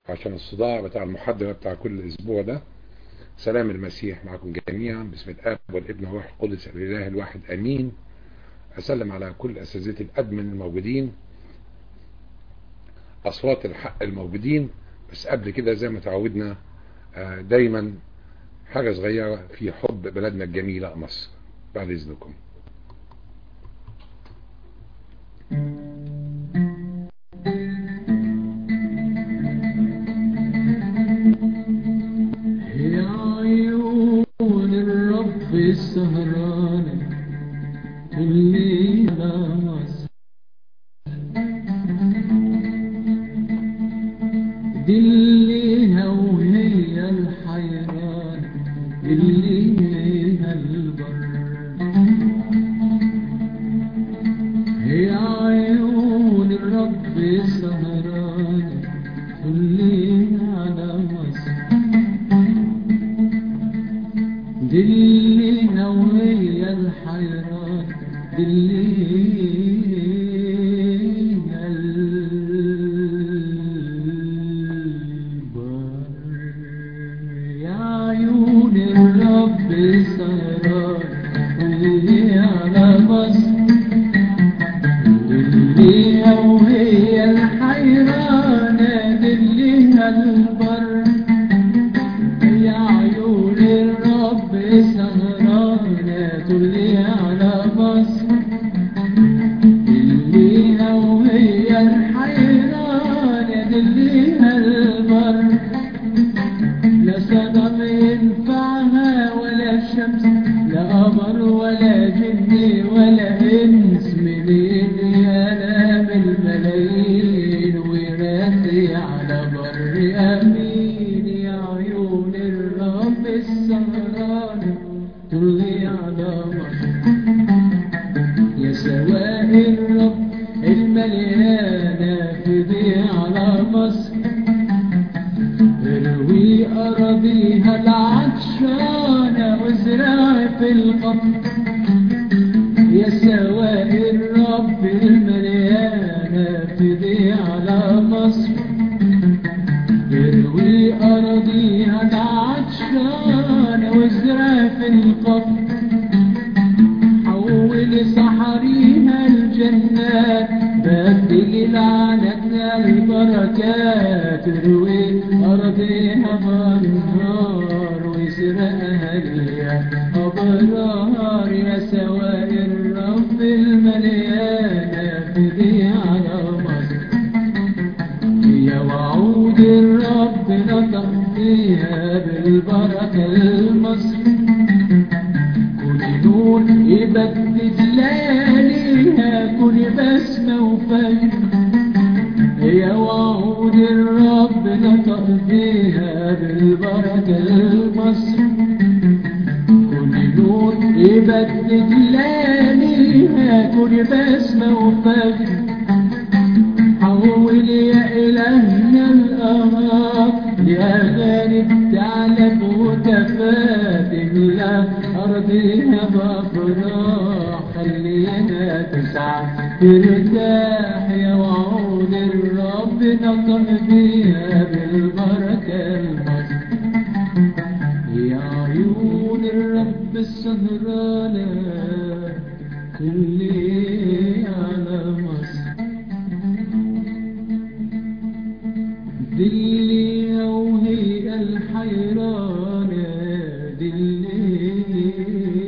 عشان الصداع بتاع المحاضرة بتاع كل أسبوع ده. سلام المسيح معكم جميعا باسم الآب والابن والروح القدس الإله الواحد آمين. أسلم على كل أساتذة الأدمن الموجودين، أصوات الحق الموجودين. بس قبل كده زي ما تعودنا دايما حاجة صغيرة في حب بلدنا الجميلة مصر بعد إذنكم. يا عيون الرب السهرانة اللي على مصر، دليها وهي الحيرانة اللي ليها البر. يا عيون الرب السهرانة اللي على مصر، دليها وهي الحيران دليها البر. يا عيون الرب السهران اللي على مصر، دليها وهي الحيران دليها البر. يا عيون الرب سهرانة اللي على مصر، دليها وهي الحيران دليها البر. لا صنم ينفعها ولا شمس، لا قمر ولا جن ولا انس، من اليالام الملايين وراسي على بر امين. يا عيون الرب السهرانة طلي على مصر، يا سواء الرب المليانة فدي على مصر، اروي أراضيها العطشانة وازرع في القبر. يا سواء الرب المليانة فدي على مصر، اروي أراضيها العطشانة وازرع في القبر. حول صحريها الجنات، بدل لعنتنا البركات. اروي أرضيها بأنهار ويسرقها ليا أبرار. يا سواء الرب المليانة فدي على مصر، يا وعود الرب نطق فيها بالبركة المصر. كل نور يبدد لياليها كل بسمة وفجر، يا وعود الرب نطق فيها بالبركة المصر. كل نور يبدد لياليها كل بسمة وفجر. حول يا إلهنا الأمر لأغاني تعلم وتفاتم، لا أرضيها بأفراح خلينا تسعى ترتاح. يا وعود الرب نطق فيها بالبركة المصر، يا عيون الرب السهرانة اللي على مصر، دليها وهي الحيرانة دليها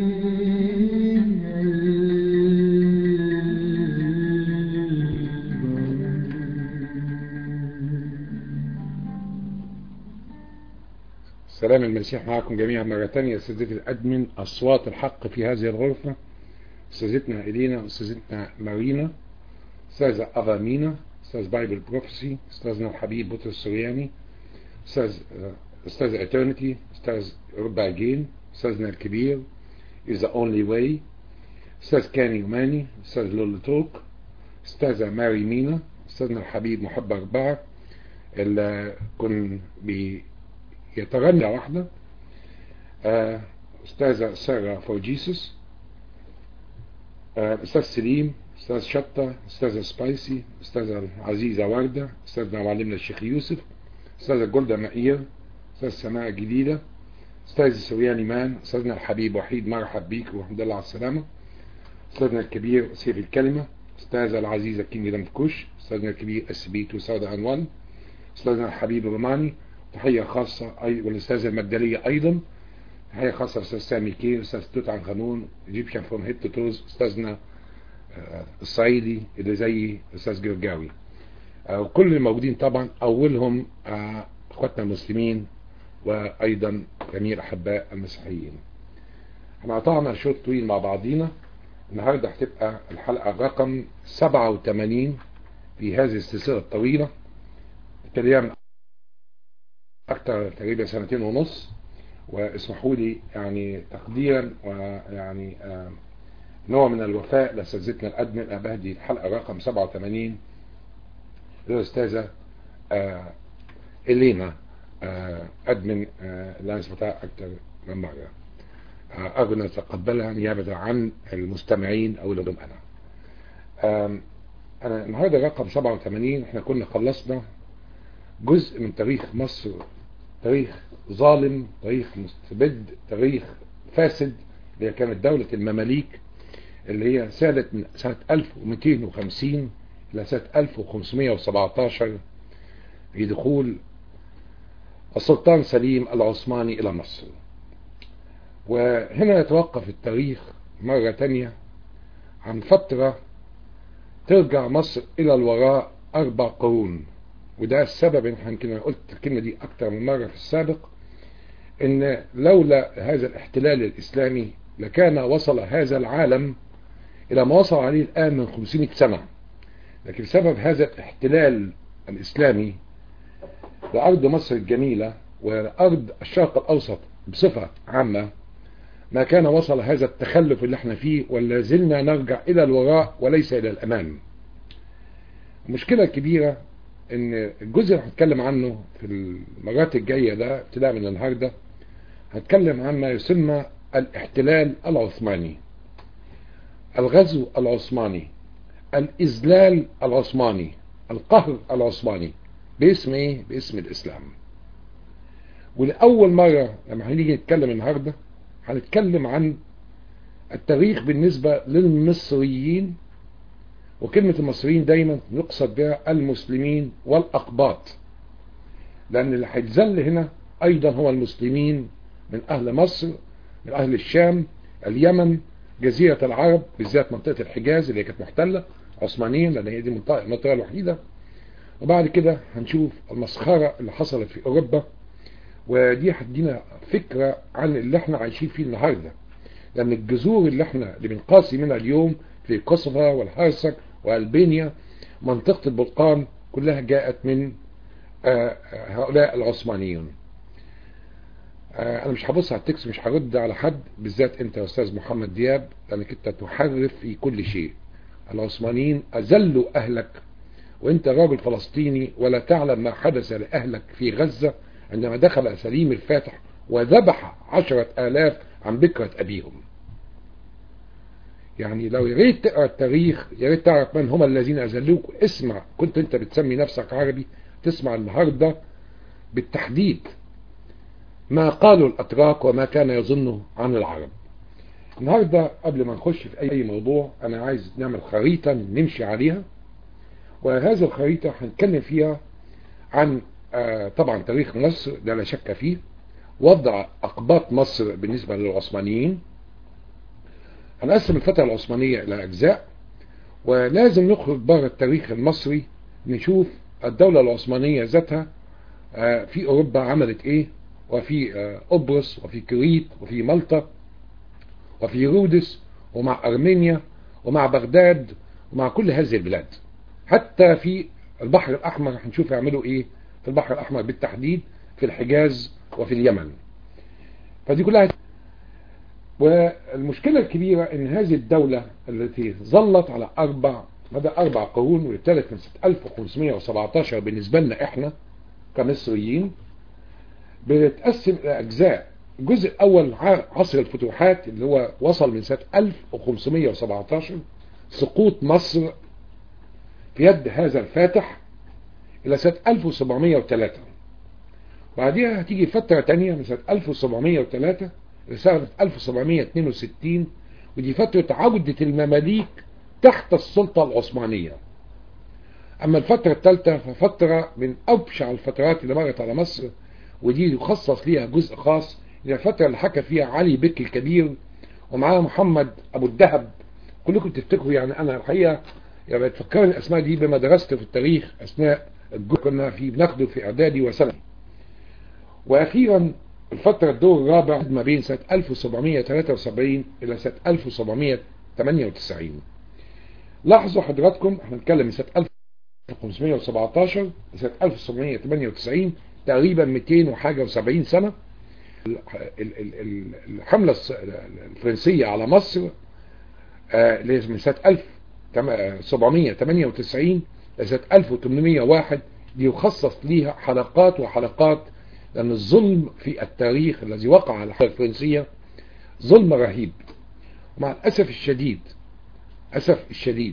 سلام المسيح معكم جميعا مرة تانية. أساتذة الأدمن أصوات الحق في هذه الغرفة، أستاذتنا إلينا، أستاذتنا مارينا، أستاذة أغامينا، أستاذ بايبل بروفيسي، أستاذنا الحبيب بطرس السورياني، أستاذ إترنتي، أستاذ ربع جين، أستاذنا الكبير is the only way، أستاذ كاني يوماني، أستاذ لولو توك، أستاذة ماري مينا، أستاذنا الحبيب محب أربعة اللي كن بيتغنى واحدة، أستاذة سارة فور جيسوس، أستاذ سليم، أستاذ شطة، أستاذة سبايسي، أستاذة عزيزة وردة، أستاذنا وعلمنا الشيخ يوسف، أستاذة جولدا مائير، أستاذ سماء جديدة، أستاذ سوريان إيمان، أستاذنا الحبيب وحيد مرحب بيك والحمد لله على السلامة، أستاذنا الكبير سيف الكلمة، أستاذة العزيزة كينجدم كوش، أستاذنا الكبير SB 2001، أستاذنا الحبيب الروماني، تحية خاصة والأستاذة المجدلية أيضا، تحية خاصة أستاذ سامي كير، أستاذ توت عنخ آمون، إيجيبشن فروم هيد تو توز، أستاذنا الصعيدي اللي زي أستاذ جرجاوي، وكل الموجودين طبعا أولهم أخواتنا المسلمين وأيضا جميع الأحباء المسيحيين. احنا قطعنا شوط طويل مع بعضينا. النهاردة هتبقى الحلقة رقم 87 في هذه السلسلة الطويلة، ابتديها من أكثر تقريبا 2.5 سنين، واسمحوا لي يعني تقديرا ويعني نوع من الوفاء لأساتذتنا الأدمن أبهدي الحلقة رقم 87 للأستاذة إلينا أدمن اللي أنا سمعتها أكثر من مرة. أرجو أن أتقبلها نيابة عن المستمعين أو لهم أنا النهاردة رقم 87. احنا كنا خلصنا جزء من تاريخ مصر، تاريخ ظالم، تاريخ مستبد، تاريخ فاسد، اللي كانت دولة المماليك اللي هي سادت من سنة 1250 إلى سنة 1517 في دخول السلطان سليم العثماني إلى مصر. وهنا يتوقف التاريخ مرة تانية عن فترة ترجع مصر إلى الوراء 4 قرون. وده السبب إن يمكن قلت الكلمة دي أكتر من مرة في السابق، إن لولا هذا الاحتلال الإسلامي لكان وصل هذا العالم إلى ما وصل عليه الآن من 500 سنة. لكن بسبب هذا الاحتلال الإسلامي لأرض مصر الجميلة وأرض الشرق الأوسط بصفة عامة ما كان وصل هذا التخلف اللي احنا فيه، ولا زلنا نرجع إلى الوراء وليس إلى الأمام. المشكلة الكبيرة إن الجزء اللي هنتكلم عنه في المرات الجاية ده ابتداء من النهاردة هنتكلم عن ما يسمى الاحتلال العثماني، الغزو العثماني، الإذلال العثماني، القهر العثماني، باسم ايه؟ باسم الإسلام. ولأول مرة لما هنيجي نتكلم النهاردة هنتكلم عن التاريخ بالنسبة للمصريين، وكلمة المصريين دايما يقصد بها المسلمين والأقباط، لأن اللي هيتذل هنا أيضا هو المسلمين من أهل مصر، من أهل الشام، اليمن، جزيرة العرب، بالذات منطقة الحجاز اللي كانت محتلة عثمانيا لأن هي دي المنطقة الوحيدة. وبعد كده هنشوف المسخرة اللي حصلت في أوروبا، ودي هتدينا فكرة عن اللي احنا عايشين فيه النهاردة، لأن الجذور اللي احنا اللي بنقاسي منها اليوم في كوسوفا والهرسك وألبانيا منطقة البلقان كلها جاءت من هؤلاء العثمانيون. أنا مش هبص على التكست، مش هرد على حد، بالذات أنت يا أستاذ محمد دياب، لأنك أنت تحرف في كل شيء. العثمانيين أذلوا أهلك، وأنت راجل فلسطيني ولا تعلم ما حدث لأهلك في غزة عندما دخل سليم الفاتح وذبح 10,000 عن بكرة أبيهم. يعني لو يريد تقرأ التاريخ يريد تعرف من هم الذين أذلوك. اسمع، كنت أنت بتسمي نفسك عربي، تسمع النهاردة بالتحديد ما قالوا الأتراك وما كان يظنه عن العرب. النهاردة قبل ما نخش في أي موضوع أنا عايز نعمل خريطة نمشي عليها، وهذه الخريطة هنتكلم فيها عن طبعا تاريخ مصر ده لا شك فيه، وضع أقباط مصر بالنسبة للعثمانيين. هنقسم الفترة العثمانية إلى أجزاء، ولازم نخرج بره التاريخ المصري نشوف الدولة العثمانية ذاتها في أوروبا عملت إيه، وفي قبرص وفي كريت وفي مالطا وفي رودس ومع أرمينيا ومع بغداد ومع كل هذه البلاد. حتى في البحر الأحمر هنشوف يعملوا إيه في البحر الأحمر بالتحديد، في الحجاز وفي اليمن. فدي كلها. والمشكلة الكبيرة ان هذه الدولة التي ظلت على مدى 4 قرون، وابتدت من سنة 1517 بالنسبة لنا احنا كمصريين، بتتقسم الى اجزاء. الجزء الاول عصر الفتوحات اللي هو وصل من سنة 1517 سقوط مصر في يد هذا الفاتح الى سنة 1703. بعدها هتيجي فترة تانية من سنة 1703 لسنة 1762، ودي فترة عودة المماليك تحت السلطة العثمانية. أما الفترة الثالثة ففترة من أبشع الفترات اللي مرت على مصر، ودي يخصص ليها جزء خاص، هي الفترة اللي حكى فيها علي بك الكبير ومعاه محمد أبو الدهب. كلكم تفتكروا، يعني أنا الحقيقة يعني بتفكرني الأسماء دي بما درست في التاريخ أثناء كنا بناخده في إعدادي وثانوي. وأخيرا الفترة الدور الرابع ما بين سنة 1773 إلى سنة 1798. لاحظوا حضراتكم احنا بنتكلم من سنة 1517 لسنة 1798، تقريبا 270 سنة. الحملة الفرنسية على مصر من سنة 1798 لسنة 1801 دي يخصص ليها حلقات وحلقات، لأن الظلم في التاريخ الذي وقع على الحملة الفرنسية ظلم رهيب. ومع الأسف الشديد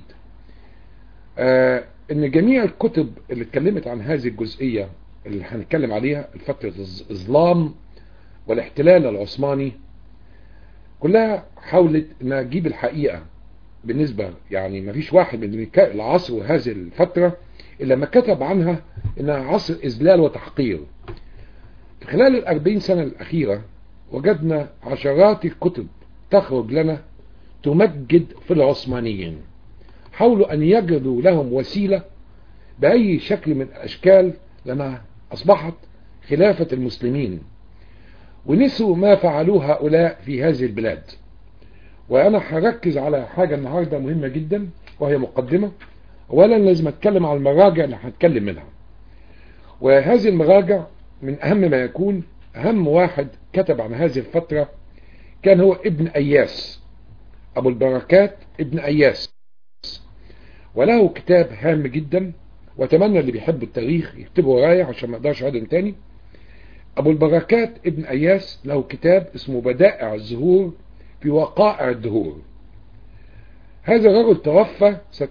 ان جميع الكتب اللي اتكلمت عن هذه الجزئية اللي هنتكلم عليها، فترة الإظلام والاحتلال العثماني، كلها حاولت انها تجيب الحقيقة. بالنسبة يعني ما فيش واحد من العصر وهذه الفترة إلا ما كتب عنها انها عصر إذلال وتحقير. في خلال 40 سنة الأخيرة وجدنا عشرات الكتب تخرج لنا تمجد في العثمانيين، حاولوا أن يجدوا لهم وسيلة بأي شكل من الأشكال لأنها أصبحت خلافة المسلمين، ونسوا ما فعلوه هؤلاء في هذه البلاد. وأنا هركز على حاجة النهاردة مهمة جدا، وهي مقدمة. أولا لازم أتكلم على المراجع اللي هتكلم منها، وهذه المراجع من أهم ما يكون. أهم واحد كتب عن هذه الفترة كان هو ابن أياس، أبو البركات ابن أياس، وله كتاب هام جدا، واتمنى اللي بيحب التاريخ يكتبه ورايا عشان ما اقدرش اعيد تاني. ابو البركات ابن اياس له كتاب اسمه بدائع الزهور في وقائع الدهور. هذا الرجل توفى سنة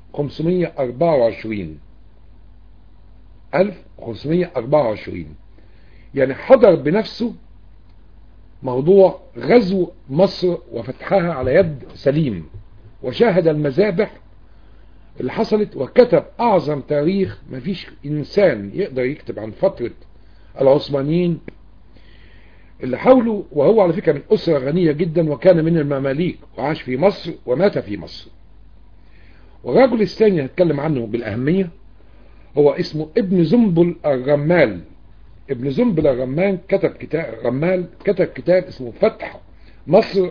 1524 يعني حضر بنفسه موضوع غزو مصر وفتحها على يد سليم، وشاهد المذابح اللي حصلت، وكتب أعظم تاريخ. ما فيش إنسان يقدر يكتب عن فترة العثمانيين اللي حاولوا. وهو على فكرة من أسرة غنية جدا، وكان من المماليك وعاش في مصر ومات في مصر. والرجل الثاني هتكلم عنه بالأهمية هو اسمه ابن زنبل الرمال. ابن زنبل الرمال كتب كتاب اسمه فتح مصر،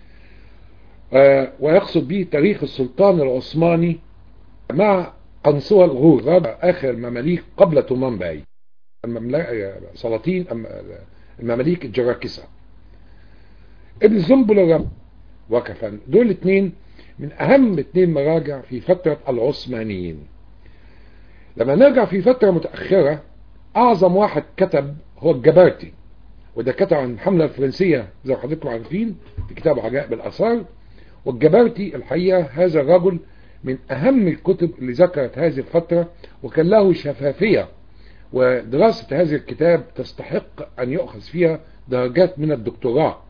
ويقصد به تاريخ السلطان العثماني مع قنصوة الغور، آخر المماليك قبل تومان باي، سلاطين المماليك الجراكسة. ابن زنبل الرمال وكفان، دول الاثنين من أهم اثنين مراجع في فترة العثمانيين. لما نرجع في فترة متأخرة، أعظم واحد كتب هو الجبرتي، وده كتب عن الحملة الفرنسية زي ما حضراتكم عارفين في كتاب عجائب الآثار. والجبرتي الحقيقة هذا الرجل من أهم الكتب اللي ذكرت هذه الفترة، وكان له شفافية، ودراسة هذا الكتاب تستحق أن يؤخذ فيها درجات من الدكتوراه.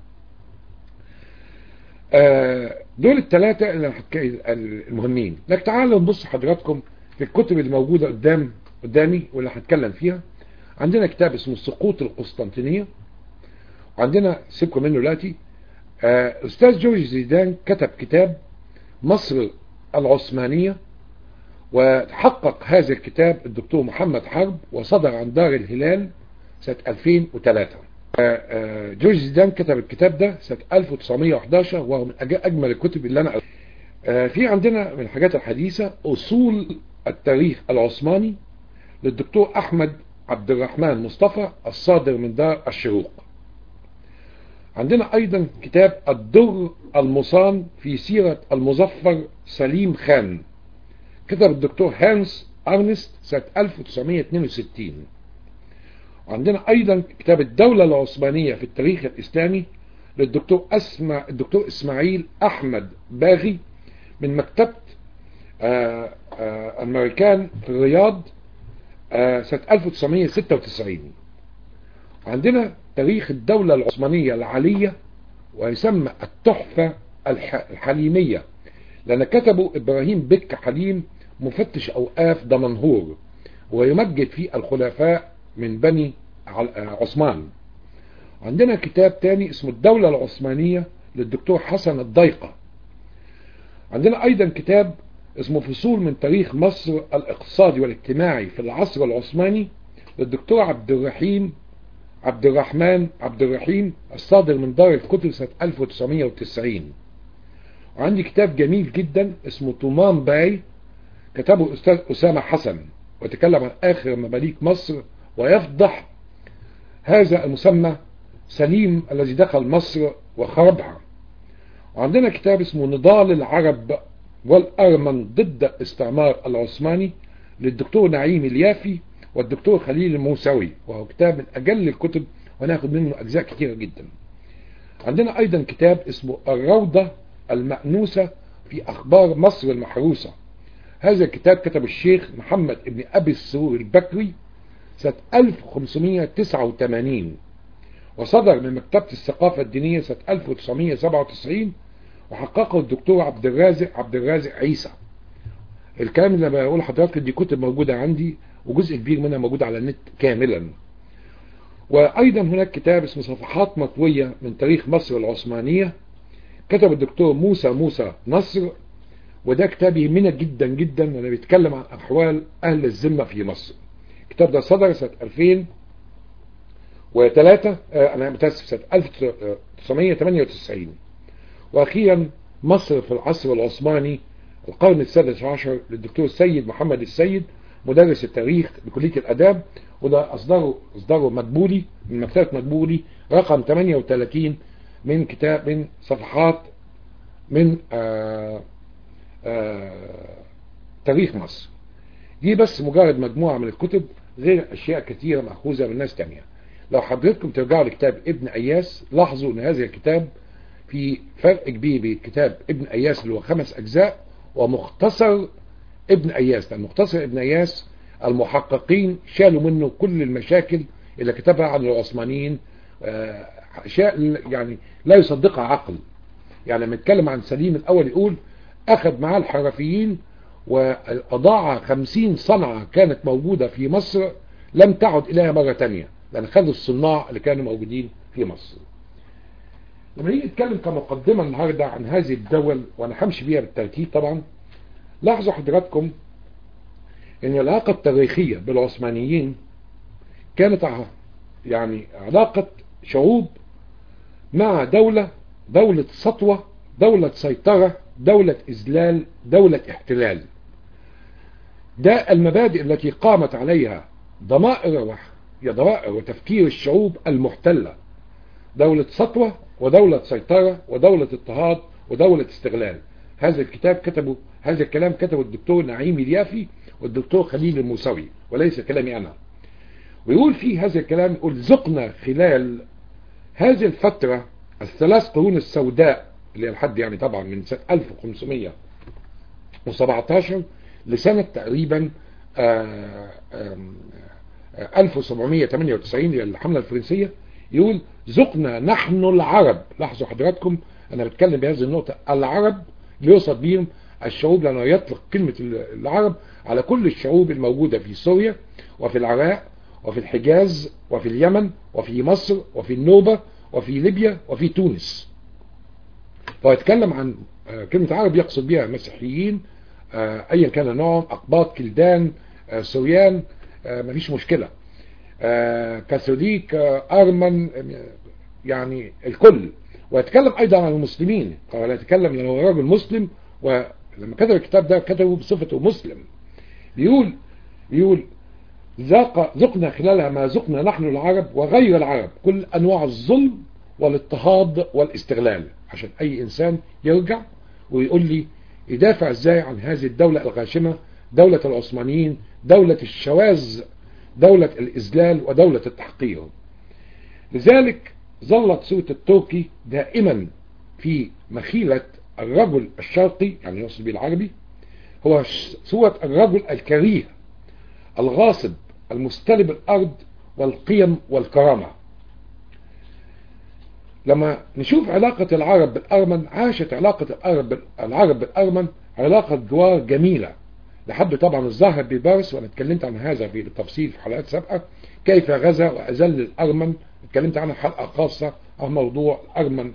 دول الثلاثة المهمين. لكن تعالوا نبص حضراتكم في الكتب اللي موجودة قدامي واللي هتكلم فيها. عندنا كتاب اسمه سقوط القسطنطينية، وعندنا سيبكم منه دلوقتي. أستاذ جورج زيدان كتب كتاب مصر العثمانية، وحقق هذا الكتاب الدكتور محمد حرب، وصدر عن دار الهلال سنة 2003. جورج زيدان كتب الكتاب ده سنة 1911، وهو من أجمل الكتب اللي أنا في عندنا من الحاجات الحديثة أصول التاريخ العثماني للدكتور أحمد عبد الرحمن مصطفى، الصادر من دار الشروق. عندنا أيضا كتاب الدر المصان في سيرة المظفر سليم خان، كتب الدكتور هانس أرنست سنة 1962. وعندنا أيضا كتاب الدولة العثمانية في التاريخ الإسلامي للدكتور إسماعيل أحمد باغي من مكتبة الأمريكان في الرياض سنة 1996. عندنا تاريخ الدولة العثمانية العالية، ويسمى التحفة الحليمية، لأن كتبه إبراهيم بك حليم مفتش أوقاف دمنهور، ويمجد فيه الخلفاء من بني عثمان. عندنا كتاب تاني اسمه الدولة العثمانية للدكتور حسن الضيقة. عندنا أيضا كتاب اسمه فصول من تاريخ مصر الاقتصادي والاجتماعي في العصر العثماني للدكتور عبد الرحيم الصادر من دار الكتب سنة 1990. وعندي كتاب جميل جدا اسمه طومان باي، كتبه الأستاذ أسامة حسن، وتكلم عن آخر مماليك مصر ويفضح هذا المسمى سليم الذي دخل مصر وخربها. وعندنا كتاب اسمه نضال العرب والأرمن ضد الاستعمار العثماني للدكتور نعيم اليافي والدكتور خليل الموسوي، وهو كتاب من أجل الكتب وناخد منه أجزاء كثيرة جدا. عندنا أيضا كتاب اسمه الروضة المأنوسة في أخبار مصر المحروسة. هذا الكتاب كتب الشيخ محمد ابن أبي السرور البكري سنة 1589، وصدر من مكتبة الثقافة الدينية سنة 1997، وحققه الدكتور عبد الرازق عيسى. الكلام اللي بقول لحضرتك دي كتب موجودة عندي، وجزء كبير منها موجود على النت كاملا. وأيضا هناك كتاب اسمه صفحات مطوية من تاريخ مصر العثمانية، كتب الدكتور موسى نصر، وده كتاب يهمنا جدا جدا، وانا بيتكلم عن أحوال أهل الذمة في مصر. الكتاب ده صدر سنة 2003، أنا متأسف، سنة 1998. وأخيرا مصر في العصر العثماني القرن السادس عشر للدكتور سيد محمد السيد، مدرس التاريخ بكلية الآداب، وده أصدره مدبولي من مكتبة مدبولي رقم 38 من كتاب من صفحات من تاريخ مصر. دي بس مجرد مجموعة من الكتب، غير أشياء كثيرة مأخوذة من ناس تانية. لو حضرتكم ترجعوا لكتاب ابن أياس لاحظوا أن هذا الكتاب في فرق كبير بين كتاب ابن أياس اللي هو 5 أجزاء ومختصر ابن أياس، لأن مختصر ابن أياس المحققين شالوا منه كل المشاكل اللي كتبها عن العثمانيين، أشياء يعني لا يصدقها عقل. يعني لما يتكلم عن سليم الأول يقول أخذ معاه الحرفيين وأضاع 50 صنعة كانت موجودة في مصر لم تعد إليها مرة تانية، لأن خدوا الصناع اللي كانوا موجودين في مصر. لما نيجي نتكلم كمقدمة النهاردة عن هذه الدول، وأنا همشي بيها بالترتيب طبعا، لاحظوا حضراتكم أن العلاقة التاريخية بالعثمانيين كانت يعني علاقة شعوب مع دولة سطوة، دولة سيطرة، دولة إذلال، دولة احتلال. ده المبادئ التي قامت عليها ضمائر وتفكير الشعوب المحتلة، دولة سطوة ودولة سيطرة ودولة اضطهاد ودولة استغلال. هذا الكلام كتبه الدكتور نعيم اليافي والدكتور خليل الموسوي، وليس كلامي أنا. ويقول في هذا الكلام، يقول ذقنا خلال هذه الفترة ال3 قرون السوداء اللي هي الحد يعني طبعا من سنة 1517 لسنة تقريبا 1798 للحملة الفرنسية. يقول ذقنا نحن العرب. لاحظوا حضراتكم أنا بتكلم بهذه النقطة، العرب يقصد بهم الشعوب، لأنه يطلق كلمة العرب على كل الشعوب الموجودة في سوريا وفي العراق وفي الحجاز وفي اليمن وفي مصر وفي النوبة وفي ليبيا وفي تونس. فيتكلم عن كلمة عرب يقصد بها مسيحيين أيا كان نوعهم، أقباط، كلدان، سوريان، مفيش مشكلة، كاثوليك، أرمن، يعني الكل. ويتكلم أيضا عن المسلمين، قال يتكلم لأنه راجل مسلم، ولما كتب الكتاب ده كتبه بصفته مسلم. بيقول ذقنا خلالها ما ذقنا نحن العرب وغير العرب كل أنواع الظلم والاضطهاد والاستغلال. عشان أي إنسان يرجع ويقول لي يدافع ازاي عن هذه الدولة الغاشمة، دولة العثمانيين، دولة الشواذ، دولة الإذلال ودولة التحقير. لذلك ظلت صورة التركي دائما في مخيلة الرجل الشرقي، يعني يقصد بالعربي، هو صورة الرجل الكريه الغاصب المستلب الأرض والقيم والكرامة. لما نشوف علاقة العرب بالأرمن، عاشت علاقة العرب بالأرمن علاقة جوار جميلة لحد طبعا الظاهر بيبارس، وأنا اتكلمت عن هذا بالتفصيل في حلقات سابقة، كيف غزا وأذل الأرمن، اتكلمت عنها حلقة خاصة عن موضوع الأرمن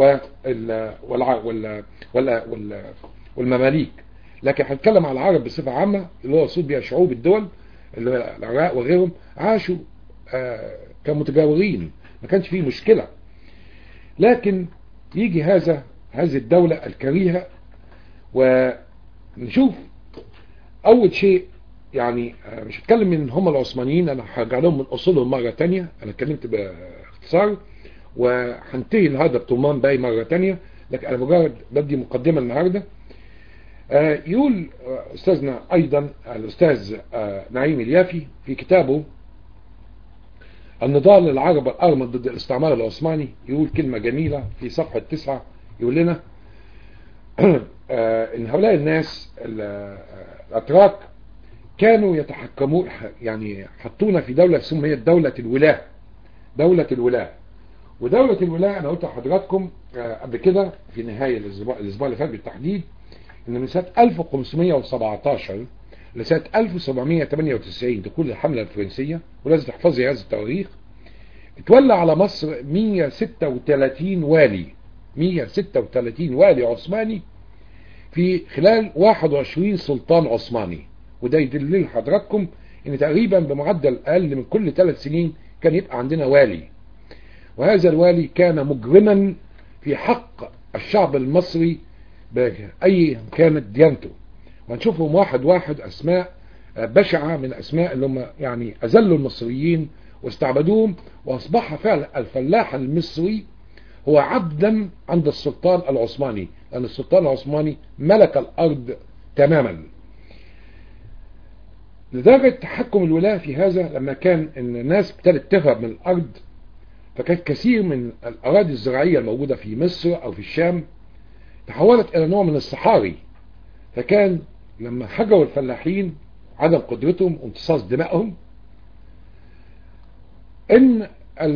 والمماليك. لكن هنتكلم على العرب بصفة عامة اللي هو يقصد بها شعوب الدول اللي هو العراق وغيرهم، عاشوا كمتجاورين، ما كانش فيه مشكلة. لكن يجي هذه الدولة الكريهة، ونشوف أول شيء يعني مش هتكلم من هم العثمانيين، أنا هرجع لهم من أصولهم مرة تانية، أنا اتكلمت باختصار وهنتهي النهارده بطمان باقي مرة تانية، لكن أنا مجرد بدي مقدمة النهارده. يقول أستاذنا أيضا الأستاذ نعيم اليافي في كتابه النضال العرب الأرمن ضد الاستعمار العثماني، يقول كلمة جميلة في صفحة 9، يقول لنا إن هؤلاء الناس الأتراك كانوا يتحكمون، يعني حطونا في دولة سميت دولة الولاة. دولة الولاة، ودولة الولاة أنا قلت لحضراتكم قبل كده في نهاية الأسبوع اللي فات بالتحديد، إن من سنة 1517 لسنة 1798 دخول الحملة الفرنسية، ولازم تحفظي هذا التواريخ، اتولى على مصر 136 والي، 136 والي عثماني في خلال 21 سلطان عثماني. وده يدل لحضراتكم ان تقريبا بمعدل اقل من كل 3 سنين كان يبقى عندنا والي، وهذا الوالي كان مجرما في حق الشعب المصري بأي كانت ديانته. وهنشوفهم واحد واحد أسماء بشعة من أسماء اللي هم يعني أذلوا المصريين واستعبدوهم، وأصبح فعلا الفلاح المصري هو عبدا عند السلطان العثماني، لأن السلطان العثماني ملك الأرض تماما. لدرجة تحكم الولاة في هذا لما كان إن الناس ابتدت تهرب من الأرض، فكانت كثير من الأراضي الزراعية الموجودة في مصر أو في الشام تحولت إلى نوع من الصحاري. فكان لما حجروا الفلاحين عدم قدرتهم وامتصاص دمائهم، إن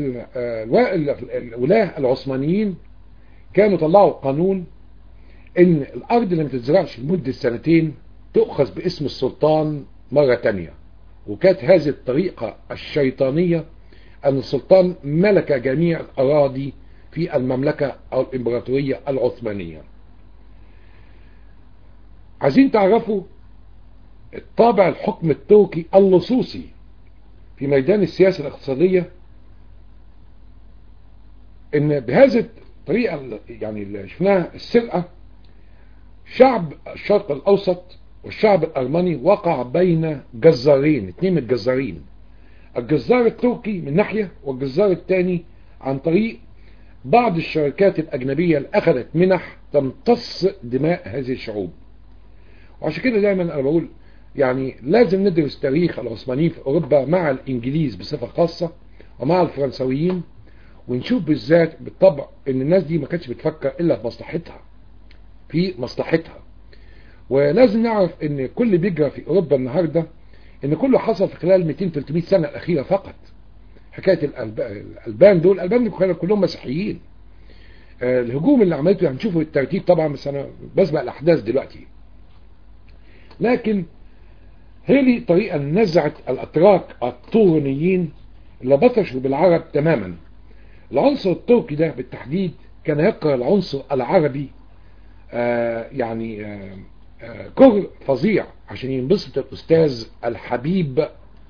الولاة العثمانيين كانوا طلعوا قانون إن الأرض اللي ما تتزرعش لمدة 2 سنين تؤخذ باسم السلطان مرة تانية. وكانت هذه الطريقة الشيطانية أن السلطان ملك جميع الأراضي في المملكة أو الإمبراطورية العثمانية. عايزين تعرفوا الطابع الحكم التركي اللصوصي في ميدان السياسة الاقتصادية، ان بهذه الطريقة يعني اللي شفناها السرقة، شعب الشرق الاوسط والشعب الارمني وقع بين جزارين، 2 من الجزارين، الجزار التركي من ناحية والجزار الثاني عن طريق بعض الشركات الاجنبية اللي اخذت منح تمتص دماء هذه الشعوب. وعشان كده دايما انا بقول يعني لازم ندرس تاريخ العثمانيين في اوروبا مع الانجليز بصفة خاصة ومع الفرنسويين، ونشوف بالذات بالطبع ان الناس دي ما كانتش بتفكر الا في مصلحتها، في مصلحتها. ولازم نعرف ان كل اللي بيجرى في اوروبا النهاردة ان كله حصل في خلال 200-300 سنة الاخيرة فقط. حكاية الالبان دول، الالبان دول كلهم مسيحيين. الهجوم اللي عملته هنشوفه بالترتيب طبعا، بس انا بسبق الاحداث دلوقتي. لكن هي دي طريقة نزعت الاتراك الطورانيين اللي بطشوا بالعرب تماما. العنصر التركي ده بالتحديد كان يكره العنصر العربي كره فظيع عشان ينبسط الأستاذ الحبيب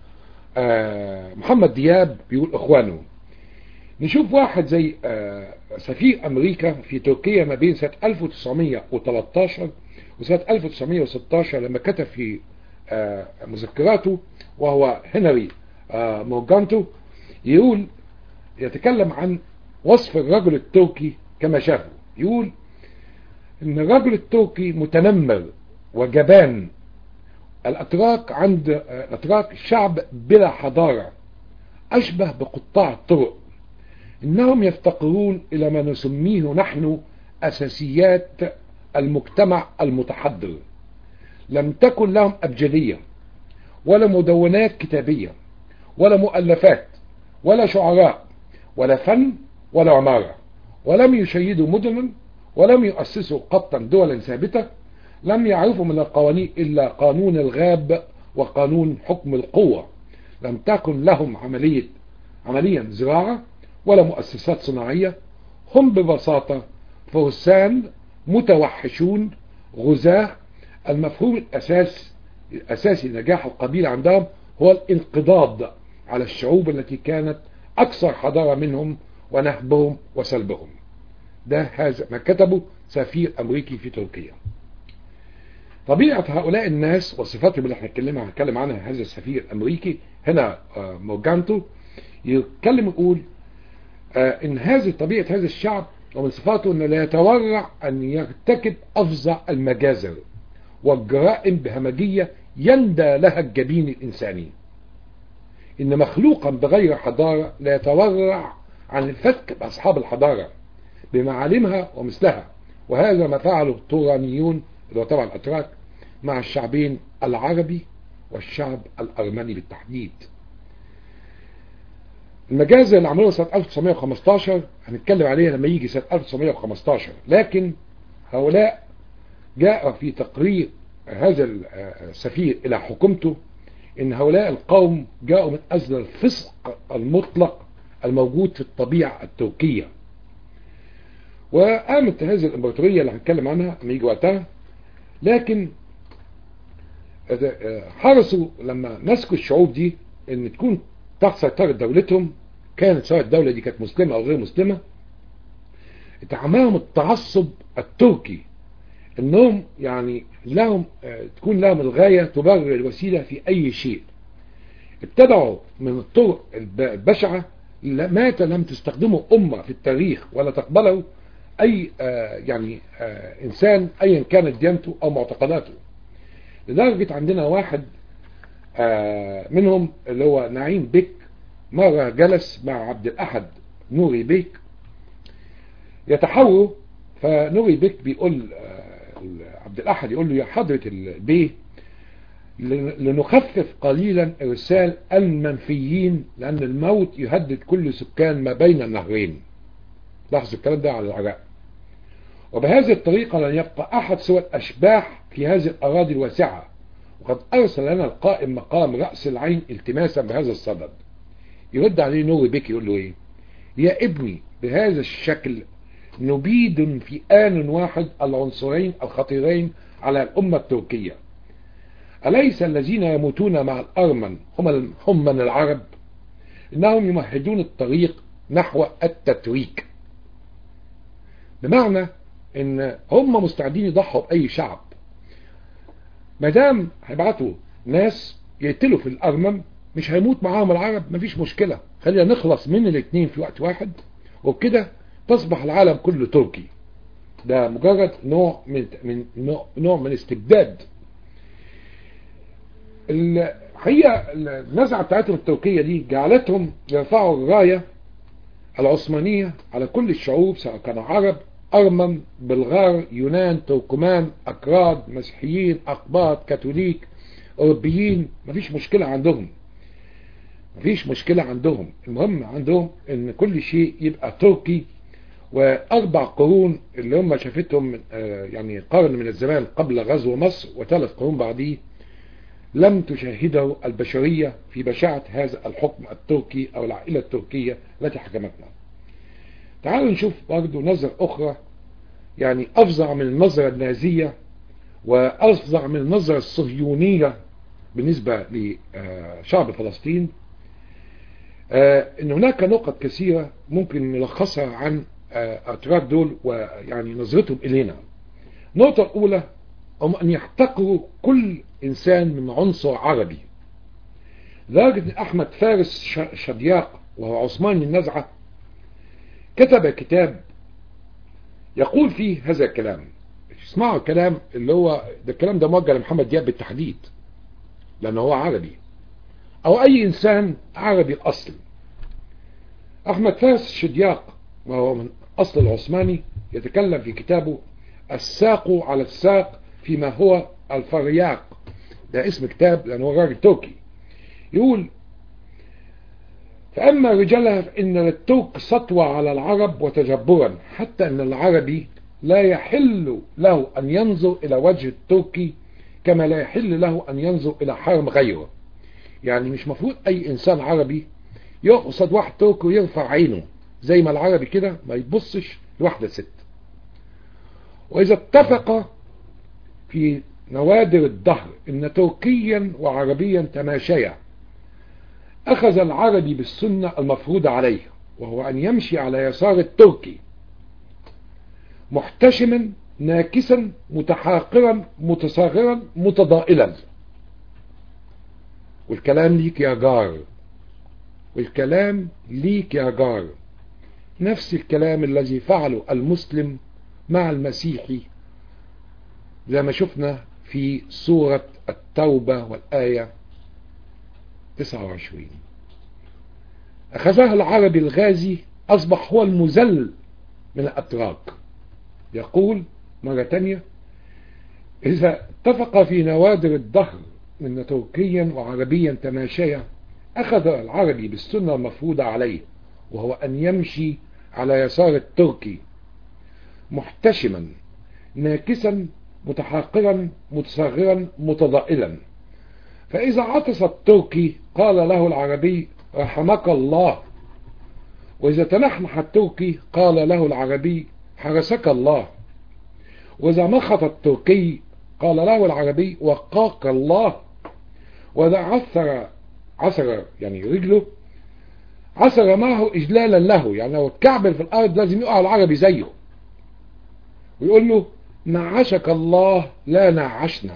محمد دياب بيقول إخوانه. نشوف واحد زي سفير أمريكا في تركيا ما بين سنة 1913 وسنة 1916 لما كتب في مذكراته، وهو هنري مورجانتو، يقول يتكلم عن وصف الرجل التركي كما شافه. يقول ان الرجل التركي متنمر وجبان. الاتراك شعب بلا حضارة، اشبه بقطاع الطرق، انهم يفتقرون الى ما نسميه نحن اساسيات المجتمع المتحضر. لم تكن لهم ابجدية ولا مدونات كتابية ولا مؤلفات ولا شعراء ولا فن ولا عمارة ولم يشيدوا مدنا، ولم يؤسسوا قطا دولا ثابتة، لم يعرفوا من القوانين إلا قانون الغاب وقانون حكم القوة، لم تكن لهم عمليا زراعة ولا مؤسسات صناعية. هم ببساطة فرسان متوحشون غزاة. المفهوم الأساسي لنجاح القبيلة عندهم هو الانقضاض على الشعوب التي كانت أكثر حضارة منهم ونهبهم وسلبهم. هذا ما كتبه سفير أمريكي في تركيا. طبيعة هؤلاء الناس وصفاتهم اللي احنا هنتكلم عنها هذا السفير الأمريكي هنا مورجانتو يقول ان طبيعة هذا الشعب ومن صفاته انه لا يتورع ان يرتكب افظع المجازر والجرائم بهمجية يندى لها الجبين الانساني. ان مخلوقا بغير حضارة لا يتورع عن الفتك باصحاب الحضارة بمعالمها ومثلها، وهذا ما فعله التورانيون اللي هو طبعا الاتراك مع الشعبين العربي والشعب الارمني بالتحديد. المجازر اللي عملوها سنة 1915 هنتكلم عليها لما يجي سنة 1915، لكن هؤلاء جاء في تقرير هذا السفير إلى حكومته إن هؤلاء القوم جاءوا من أجل الفسق المطلق الموجود في الطبيعة التركية. وقامت هذه الإمبراطورية اللي هنتكلم عنها لما يجي وقتها، لكن حرصوا لما مسكوا الشعوب دي إن تكون تحت سيطرة دولتهم، كانت سواء الدولة دي كانت مسلمة أو غير مسلمة، اتعاملهم التعصب التركي انهم يعني تكون لهم الغاية تبرر الوسيلة في اي شيء. ابتدعوا من الطرق البشعة لم تستخدمه امة في التاريخ ولا تقبله اي انسان ايا كانت ديانته او معتقداته. لدرجة عندنا واحد منهم اللي هو نعيم بيك مرة جلس مع عبد الأحد نوري بيك يتحاوروا، فنوري بيك بيقول عبد الأحد يقول له يا حضرة البيه لنخفف قليلا إرسال المنفيين لأن الموت يهدد كل سكان ما بين النهرين. لاحظوا الكلام ده على العراق. وبهذه الطريقة لن يبقى أحد سوى الأشباح في هذه الأراضي الواسعة، وقد أرسل لنا القائم مقام رأس العين التماسا بهذا الصدد. يرد عليه نوري بيك يقول له ايه؟ يا ابني بهذا الشكل نبيد في آن واحد العنصرين الخطيرين على الأمة التركية. أليس الذين يموتون مع الأرمن هم من العرب؟ إنهم يمهدون الطريق نحو التتويك، بمعنى إن هم مستعدين يضحوا بأي شعب مادام هيبعتوا ناس يقتلوا في الأرمن، مش هيموت معاهم العرب، مفيش مشكلة، خلينا نخلص من الاثنين في وقت واحد وبكده تصبح العالم كله تركي. ده مجرد نوع من استبداد. الحقيقة النزعة بتاعتهم التركية دي جعلتهم يرفعوا الراية العثمانية على كل الشعوب، سواء كانوا عرب، أرمن، بلغار، يونان، تركمان، أكراد، مسيحيين، أقباط، كاثوليك، أوروبيين، مفيش مشكلة عندهم. المهم عندهم ان كل شيء يبقى تركي. واربع قرون اللي هم شافتهم يعني قرن من الزمان قبل غزو مصر وثلاث قرون بعديه لم تشاهده البشرية في بشاعة هذا الحكم التركي او العائلة التركية التي حكمتنا. تعالوا نشوف برضه نظرة اخرى يعني افظع من النظرة النازية وافظع من النظرة الصهيونية بالنسبة لشعب فلسطين. ان هناك نقط كثيرة ممكن نلخصها عن الاتراك دول ويعني نظرتهم الينا. النقطة الاولى هم ان يحتقروا كل انسان من عنصر عربي، لدرجة ان احمد فارس شدياق وهو عثماني النزعة كتب كتاب يقول فيه هذا الكلام. اسمعوا الكلام اللي هو ده، الكلام ده موجه لمحمد دياب بالتحديد لانه هو عربي او اي انسان عربي الاصل. احمد فارس شدياق وهو من اصل العثماني يتكلم في كتابه الساق على الساق فيما هو الفرياق، ده اسم كتاب لانه هو راجل تركي. يقول فأما رجالها فإن للترك سطوة على العرب وتجبرا، حتى أن العربي لا يحل له أن ينظر إلى وجه التركي كما لا يحل له أن ينظر إلى حرم غيره. يعني مش مفروض أي إنسان عربي يقف قصاد واحد تركي ويرفع عينه، زي ما العربي كده ما يبصش لواحدة ست. وإذا اتفق في نوادر الدهر إن تركيا وعربيا تماشيا، أخذ العربي بالسنة المفروضة عليه، وهو أن يمشي على يسار التركي محتشما ناكسا متحاقرا متصاغرا متضائلا. والكلام ليك يا جار، والكلام ليك يا جار، نفس الكلام الذي فعله المسلم مع المسيحي زي ما شفنا في سورة التوبة والآية 29. أخذها العربي الغازي، أصبح هو المذل من الأتراك. يقول مرة تانية: إذا اتفق في نوادر الدهر من تركيا وعربيا تماشيا، أخذ العربي بالسنة المفروضة عليه، وهو أن يمشي على يسار التركي محتشما ناكسا متحاقرا متصغرا متضائلا. فإذا عطس التركي قال له العربي: رحمك الله. وإذا تنحنح التركي قال له العربي: حرسك الله. وإذا مخط التركي قال له العربي: وقاك الله. وإذا عثر يعني رجله عثر معه إجلالا له، يعني لو اتكعبل في الأرض لازم يقع العربي زيه ويقول له: نعشك الله لا نعشنا.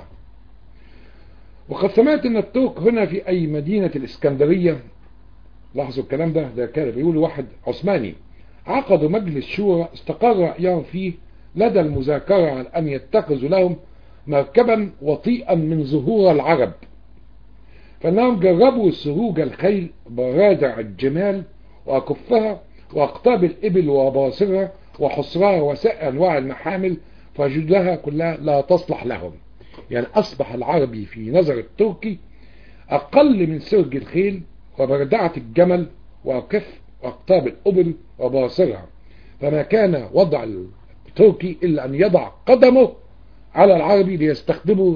وقد سمعت ان الترك هنا في اي مدينة الاسكندرية، لاحظوا الكلام ده كان بيقول واحد عثماني، عقدوا مجلس شورى استقر رأيهم فيه لدى المذاكرة على ان يتخذوا لهم مركبا وطيئا من زهور العرب، فانهم جربوا سروج الخيل برادع الجمال واكفها واقطاب الابل وباصرها وحصرها وسائر انواع المحامل، فجدها كلها لا تصلح لهم. يعني أصبح العربي في نظر التركي أقل من سرج الخيل وبردعة الجمل وكف وأقطاب الأبل وباصرها، فما كان وضع التركي إلا أن يضع قدمه على العربي ليستخدمه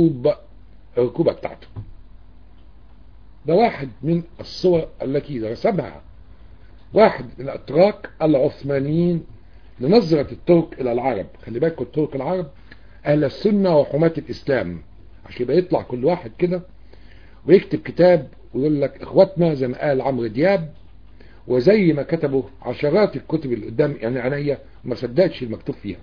لركوبة بتاعته. ده واحد من الصور التي رسمها واحد من الأتراك العثمانيين لنظرة الترك إلى العرب. خلي بالكم الترك العرب أهل السنة وحماة الإسلام، عشان يبقى يطلع كل واحد كده ويكتب كتاب ويقول لك إخواتنا زي ما قال عمرو دياب، وزي ما كتبوا عشرات الكتب اللي قدام يعني عينيا ما صدقتش المكتوب فيها.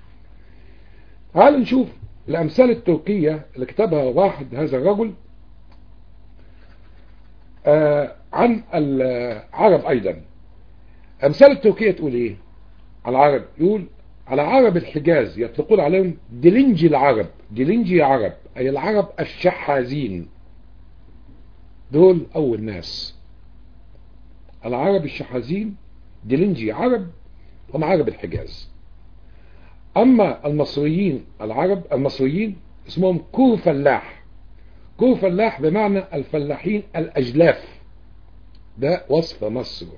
تعالوا نشوف الأمثال التركية اللي كتبها واحد هذا الرجل عن العرب أيضا. أمثال التركية تقول إيه على العرب؟ يقول: على عرب الحجاز يطلقون عليهم دلنجي العرب. دلنجي عرب أي العرب الشحاذين، دول أول ناس. العرب الشحاذين دلنجي عرب هم عرب الحجاز. أما المصريين العرب المصريين اسمهم كور فلاح. كور فلاح بمعنى الفلاحين الأجلاف، ده وصف مصر.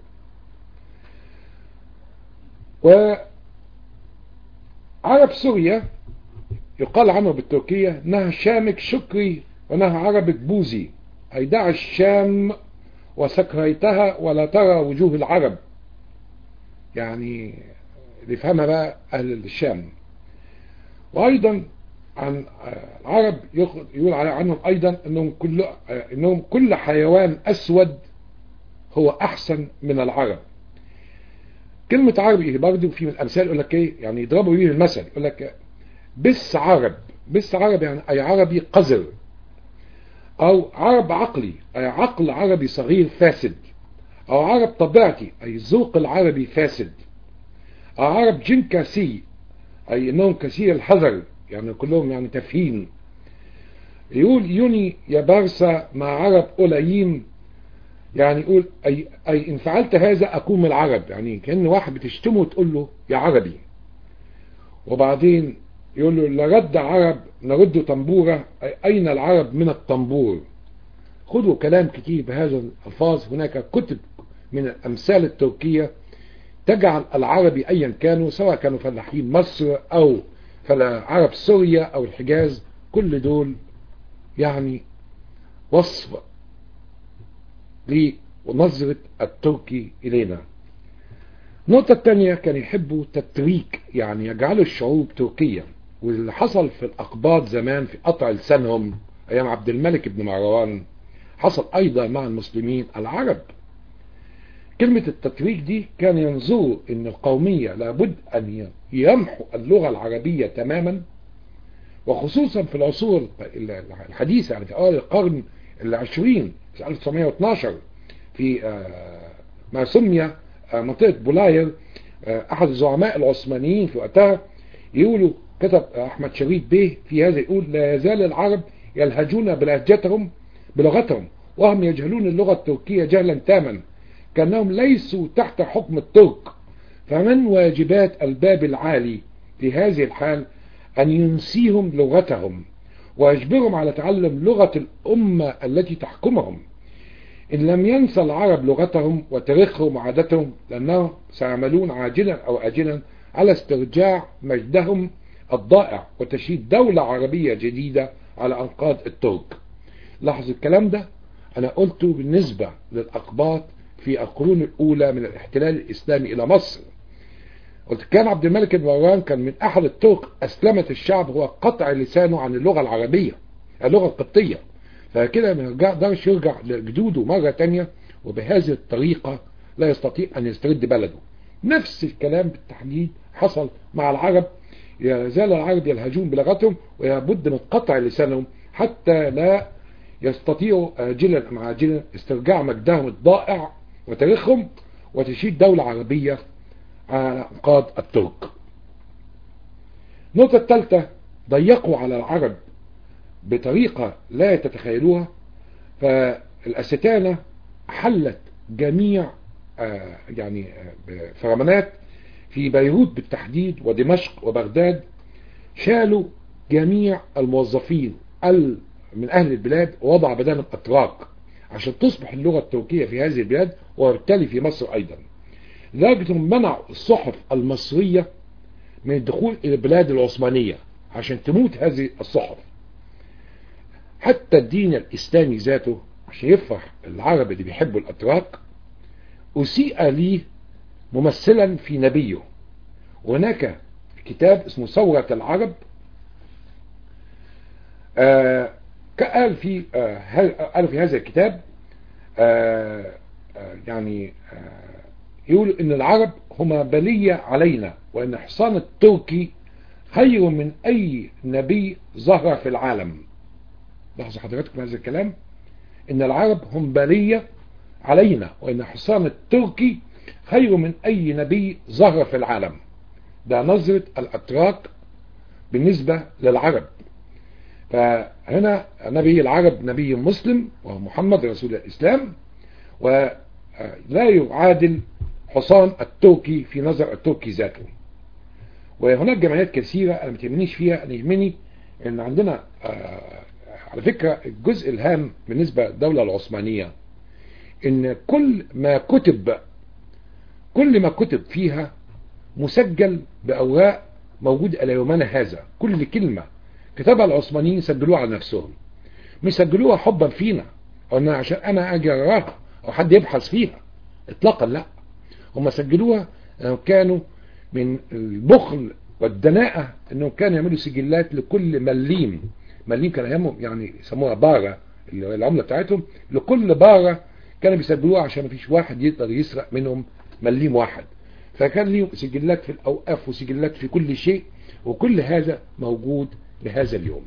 وعرب سوريا يقال عنه بالتركية نهى شامك شكري ونهى عربك بوزي، أي دع الشام وسكريتها ولا ترى وجوه العرب. يعني يفهمها بقى أهل الشام. وأيضا عن العرب يقول عنهم أيضا إنهم كل حيوان أسود هو أحسن من العرب. كلمة عربي برضه في من الأمثال يقول لك إيه، يعني يضربوا بيه المثل، يقول لك بس عرب. بس عرب يعني أي عربي قذر، أو عرب عقلي أي عقل عربي صغير فاسد، أو عرب طبيعتي أي ذوق العربي فاسد، أو عرب جن كاسي أي إنهم كثير الحذر، يعني كلهم يعني تفهين. يقول يوني يا بارسا مع عرب قليم، يعني يقول أي إن فعلت هذا أكون من العرب، يعني كأن واحد بتشتمه وتقول له يا عربي. وبعدين يقول له لرد عرب نرد طنبورة، أي أين العرب من الطنبور. خذوا كلام كتير بهذا الألفاظ، هناك كتب من الأمثال التركية تجعل العربي أيا كانوا، سواء كانوا فلاحين مصر أو عرب سوريا أو الحجاز، كل دول يعني وصف لنظرة التركي إلينا. النقطة الثانية، كان يحبوا تتريك، يعني يجعلوا الشعوب تركية، واللي حصل في الأقباط زمان في قطع لسانهم أيام عبد الملك بن مروان حصل أيضا مع المسلمين العرب. كلمة التتريك دي كان ينظروا أن القومية لابد أن يمحوا اللغة العربية تماما، وخصوصا في العصور الحديثة، يعني في أول القرن العشرين في 1912 في ما سمي منطقة بولاير، أحد الزعماء العثمانيين في وقتها يقولوا، كتب أحمد شريف بيه في هذا، يقول: لا يزال العرب يلهجون بلغتهم وهم يجهلون اللغة التركية جهلا تاما، كأنهم ليسوا تحت حكم الترك، فمن واجبات الباب العالي في هذه الحال أن ينسيهم لغتهم ويجبرهم على تعلم لغة الأمة التي تحكمهم. إن لم ينسى العرب لغتهم وتاريخهم وعادتهم، لأنهم سيعملون عاجلا أو آجلا على استرجاع مجدهم الضائع وتشييد دولة عربية جديدة على أنقاض الترك. لاحظ الكلام ده أنا قلته بالنسبة للأقباط في القرون الأولى من الاحتلال الإسلامي إلى مصر. قلت كان عبد الملك بن مروان كان من أحد الطرق أسلمت الشعب هو قطع لسانه عن اللغة العربية، اللغة القبطية، فكده ما يقدرش يرجع لجدوده مرة تانية، وبهذه الطريقة لا يستطيع أن يسترد بلده. نفس الكلام بالتحديد حصل مع العرب، يزال العرب يلهجون بلغتهم ويبد من قطع لسانهم حتى لا يستطيعوا آجلا أم عاجلا استرجاع مجدهم الضائع وتاريخهم وتشييد دولة عربية على أنقاض الترك. النقطة الثالثة، ضيقوا على العرب بطريقة لا تتخيلوها، فالأستانة حلت جميع فرمانات في بيروت بالتحديد ودمشق وبغداد، شالوا جميع الموظفين من أهل البلاد ووضع بدلهم أتراك عشان تصبح اللغة التركية في هذه البلاد وبالتالي في مصر أيضا. لدرجة منعوا الصحف المصرية من الدخول إلى البلاد العثمانية عشان تموت هذه الصحف. حتى الدين الإسلامي ذاته عشان يفرح العرب اللي بيحبوا الأتراك أسيء ليه ممثلا في نبيه. وهناك كتاب اسمه ثورة العرب، قال في هذا الكتاب يقول ان العرب هما بلية علينا، وان حصان التركي خير من اي نبي ظهر في العالم. لاحظوا حضراتكم هذا الكلام، ان العرب هم بلية علينا، وان حصان التركي خير من اي نبي ظهر في العالم. ده نظرة الاتراك بالنسبة للعرب. فهنا نبي العرب نبي مسلم وهو محمد رسول الإسلام، ولا يعادل حصان التركي في نظر التركي ذاته. وهناك جمعيات كثيرة أنا ما تهمنيش فيها، أنا يهمني أن عندنا على فكرة الجزء الهام بالنسبة للدولة العثمانية أن كل ما كتب فيها مسجل بأوراق موجود إلى يومنا هذا. كل كلمة كتابها العثمانيين سجلوها على نفسهم، مش سجلوها حبا فينا او عشان انا اجي اقراها او حد يبحث فيها اطلاقا، لا، هم سجلوها كانوا من البخل والدناءة انهم كانوا يعملوا سجلات لكل مليم كان ايامهم يسموها بارة، العملة بتاعتهم، لكل بارة كانوا بيسجلوها عشان ما فيش واحد يقدر يسرق منهم مليم واحد. فكان ليهم سجلات في الاوقاف وسجلات في كل شيء، وكل هذا موجود لهذا اليوم.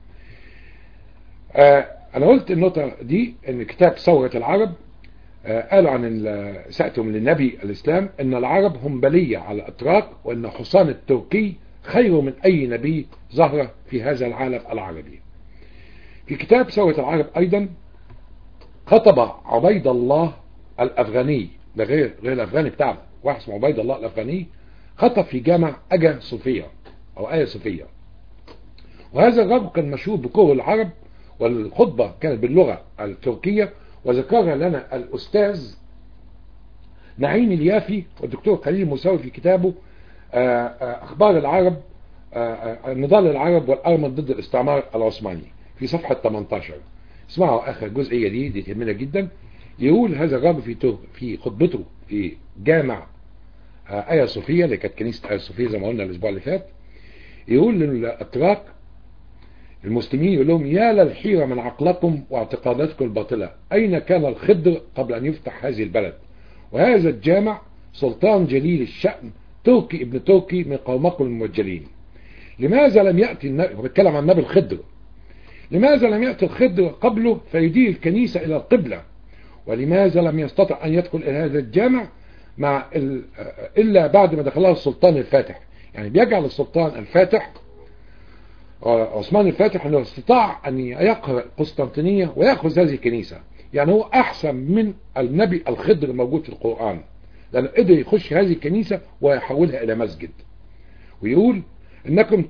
انا قلت النقطة دي ان كتاب ثورة العرب قالوا عن سأتهم للنبي الاسلام ان العرب هم بلية على الاتراك، وان حصان التركي خير من اي نبي ظهر في هذا العالم العربي. في كتاب ثورة العرب ايضا خطب عبيد الله الافغاني، ده غير الافغاني بتاعنا، واحد اسمه عبيد الله الافغاني، خطب في جامع اجا صوفيا او ايا صوفيا. وهذا الرجل كان مشهور بكره العرب، والخطبة كانت باللغة التركية، وذكرها لنا الأستاذ نعيم اليافي والدكتور خليل موسوي في كتابه أخبار العرب، نضال العرب والأرمن ضد الاستعمار العثماني في صفحة 18. اسمعوا آخر جزئية دي تهمنا جدا. يقول هذا الراجل في خطبته في جامع آيا صوفيا اللي كانت كنيسة آيا صوفيا زي ما قلنا الأسبوع اللي فات، يقول للأتراك المسلمين، يقول لهم: يا للحيرة من عقلكم واعتقاداتكم الباطلة، أين كان الخضر قبل أن يفتح هذه البلد؟ وهذا الجامع سلطان جليل الشأن تركي ابن تركي من قومكم الموجلين. لماذا لم يأتي النبي؟ هو بيتكلم عن النبي الخضر. لماذا لم يأتي الخضر قبله فيدير الكنيسة إلى القبلة؟ ولماذا لم يستطع أن يدخل إلى هذا الجامع إلا بعد ما دخلها السلطان الفاتح؟ يعني بيجعل السلطان الفاتح عثمان الفاتح أنه استطاع أن يقهر قسطنطينية ويأخذ هذه الكنيسة. يعني هو أحسن من النبي الخضر الموجود في القرآن، لأنه قدر يخش هذه الكنيسة ويحولها إلى مسجد. ويقول: إنكم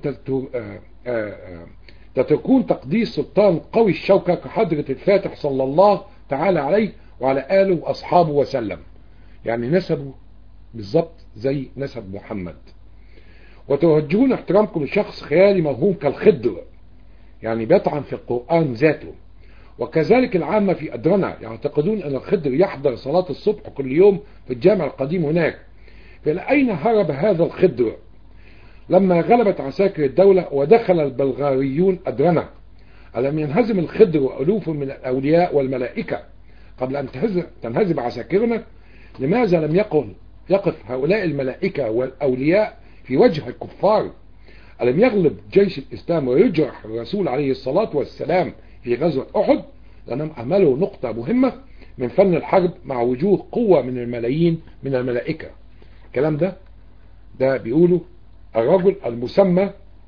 تتركون تقديس سلطان قوي الشوكة كحضرة الفاتح صلى الله تعالى عليه وعلى آله وأصحابه وسلم. يعني نسبه بالضبط زي نسب محمد. وتوجهون احترامكم لشخص خيالي موهوم كالخضر، يعني بيطعن في القرآن ذاته. وكذلك العامة في أدرنا يعتقدون أن الخضر يحضر صلاة الصبح كل يوم في الجامع القديم هناك. فإلى أين هرب هذا الخضر لما غلبت عساكر الدولة ودخل البلغاريون أدرنا؟ ألم ينهزم الخضر وألوف من الأولياء والملائكة قبل أن تنهزم عساكرنا؟ لماذا لم يقف هؤلاء الملائكة والأولياء في وجه الكفار؟ ألم يغلب جيش الإسلام ويجرح الرسول عليه الصلاة والسلام في غزوة أحد؟ لأنهم عملوا نقطة مهمة من فن الحرب مع وجوه قوة من الملايين من الملائكة. الكلام ده بيقوله الرجل المسمى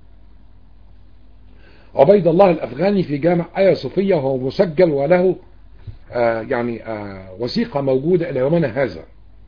عبيد الله الأفغاني في جامع آيا صوفيا، وهو مسجل وله وثيقة موجودة إلى يومنا هذا.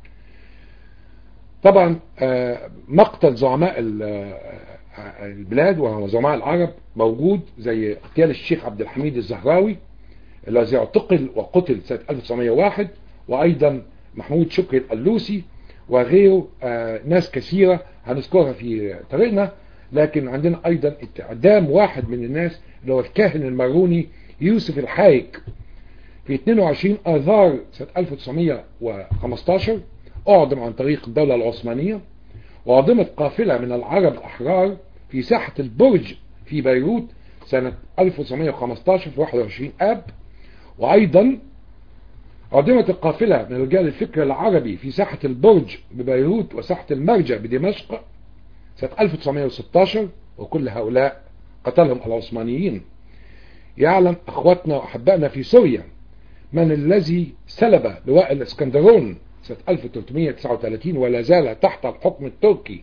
طبعا مقتل زعماء البلاد وهو زعماء العرب موجود، زي اغتيال الشيخ عبد الحميد الزهراوي الذي اعتقل وقتل سنة 1901، وأيضا محمود شكري الألوسي وغيره ناس كثيرة هنذكرها في طريقنا. لكن عندنا أيضا اعدام واحد من الناس اللي هو الكاهن الماروني يوسف الحايك في 22 آذار سنة 1915، أعدم عن طريق الدولة العثمانية. وأعدمت قافلة من العرب الأحرار في ساحة البرج في بيروت سنة 1915 في 21 آب. وأيضا أعدمت القافلة من رجال الفكر العربي في ساحة البرج ببيروت وساحة المرجع بدمشق سنة 1916، وكل هؤلاء قتلهم العثمانيين. يعلم أخواتنا وأحبائنا في سوريا من الذي سلب لواء الإسكندرون سنة 1339 ولا زال تحت الحكم التركي.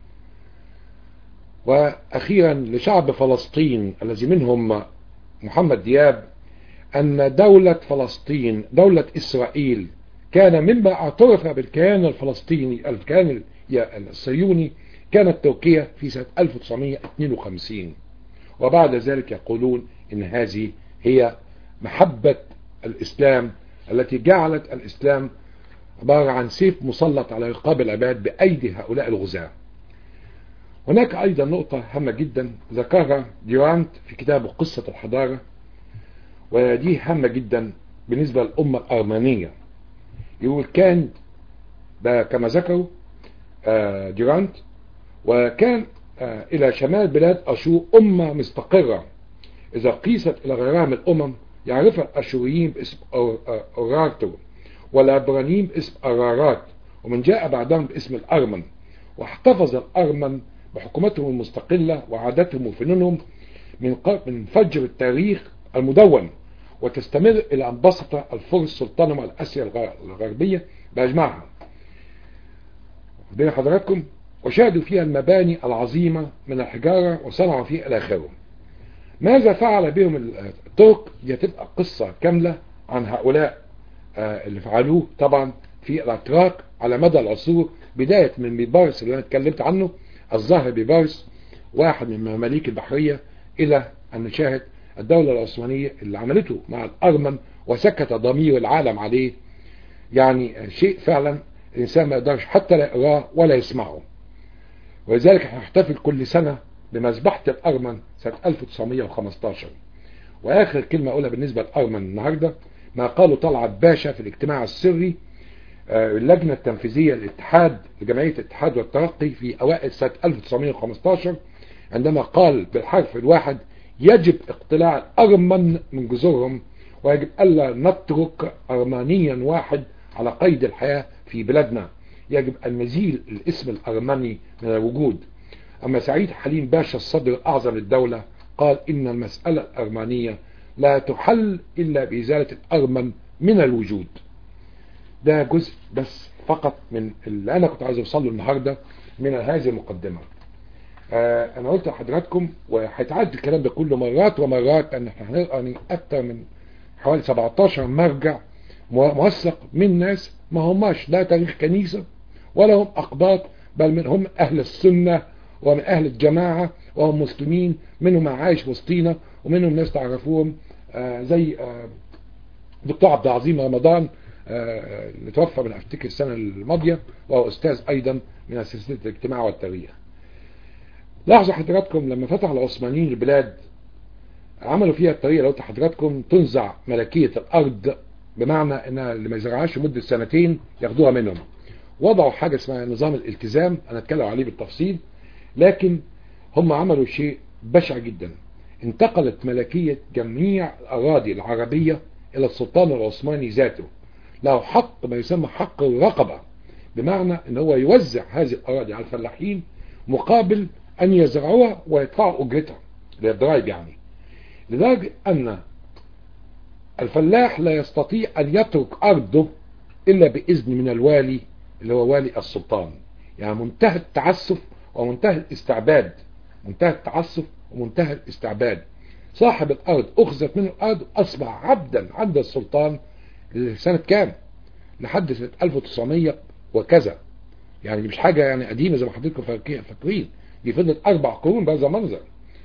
وأخيرا لشعب فلسطين الذي منهم محمد دياب، أن دولة فلسطين دولة إسرائيل كان مما اعترف بالكيان الفلسطيني الكيان الصهيوني كانت تركيا في سنة 1952. وبعد ذلك يقولون إن هذه هي محبة الإسلام التي جعلت الإسلام عبارة عن سيف مسلط على رقاب العباد بأيدي هؤلاء الغزاة. هناك أيضا نقطة هامة جدا ذكرها ديورانت في كتابه قصة الحضارة، ودي هامة جدا بالنسبة للأمة الأرمنية. يقول كان ده كما ذكروا ديورانت، وكان إلى شمال بلاد أشور أمة مستقرة إذا قيست إلى غيرها من الأمم يعرفها الأشوريين باسم أورارتو، والعبرانيين باسم أرارات، ومن جاء بعدهم باسم الأرمن. واحتفظ الأرمن بحكومتهم المستقلة وعاداتهم وفنونهم من فجر التاريخ المدون، وتستمر إلى أن بسط الفرس سلطانهم على آسيا الغربية بأجمعها بين حضراتكم، وشاهدوا فيها المباني العظيمة من الحجارة وصنعوا فيها إلى آخره. ماذا فعل بهم الترك؟ تبقى قصة كاملة عن هؤلاء اللي فعلوه طبعا في الأتراك على مدى العصور، بداية من بيبارس اللي أنا اتكلمت عنه، الظاهر بيبارس واحد من مماليك البحرية، إلى أن نشاهد الدولة العثمانية اللي عملته مع الأرمن وسكت ضمير العالم عليه. يعني شيء فعلا الإنسان ما يقدرش حتى لا يقراه ولا يسمعه. ولذلك احنا نحتفل كل سنة بمذبحة الأرمن سنة 1915. وآخر كلمة أقولها بالنسبة للأرمن النهاردة ما قاله طلعت باشا في الاجتماع السري اللجنة التنفيذية للاتحاد لجمعية الاتحاد والترقي في أوائل سنة 1915، عندما قال بالحرف الواحد: يجب اقتلاع الأرمن من جذورهم، ويجب ألا نترك أرمانيا واحد على قيد الحياة في بلادنا، يجب أن نزيل الاسم الأرمني من الوجود. أما سعيد حليم باشا الصدر الأعظم للدولة قال إن المسألة الأرمانية لا تحل إلا بإزالة الأرمن من الوجود. ده جزء بس فقط من اللي أنا كنت عايز أوصله النهاردة من هذه المقدمة. أنا قلت لحضراتكم وهيتعاد الكلام ده كله مرات ومرات أن احنا هنقرأ أكتر من حوالي 17 مرجع موثق من ناس ما هماش لا تاريخ كنيسة ولا هم أقباط، بل من هم أهل السنة ومن أهل الجماعة وهم مسلمين، منهم عايش وسطينا ومنهم ناس تعرفوهم زي دكتور عبد العظيم رمضان اللي توفى من أفتكر السنة الماضية، وهو أستاذ أيضا من سلسلة الاجتماع والتاريخ. لاحظوا حضراتكم لما فتح العثمانيين البلاد عملوا فيها الطريقة لو حضراتكم تنزع ملكية الأرض، بمعنى ان اللي ما يزرعهاش لمدة سنتين ياخدوها منهم. وضعوا حاجة اسمها نظام الالتزام، انا اتكلم عليه بالتفصيل، لكن هم عملوا شيء بشع جدا. انتقلت ملكية جميع الأراضي العربية إلى السلطان العثماني ذاته، له حق ما يسمى حق الرقبة، بمعنى ان هو يوزع هذه الأراضي على الفلاحين مقابل أن يزرعوها ويدفعوا أجرتها للضرائب يعني. لذلك أن الفلاح لا يستطيع أن يترك أرضه إلا بإذن من الوالي اللي هو والي السلطان. يعني منتهى التعسف ومنتهى الاستعباد، منتهى التعسف ومنتهى الاستعباد. صاحب الأرض أخذت منه الأرض أصبح عبدا عند السلطان لسنة كام؟ لحد سنة 1900 وكذا، يعني مش حاجة يعني قديمة زي ما حضرتكم فاكرين، دي فضلت 4 قرون بهذا المنظر.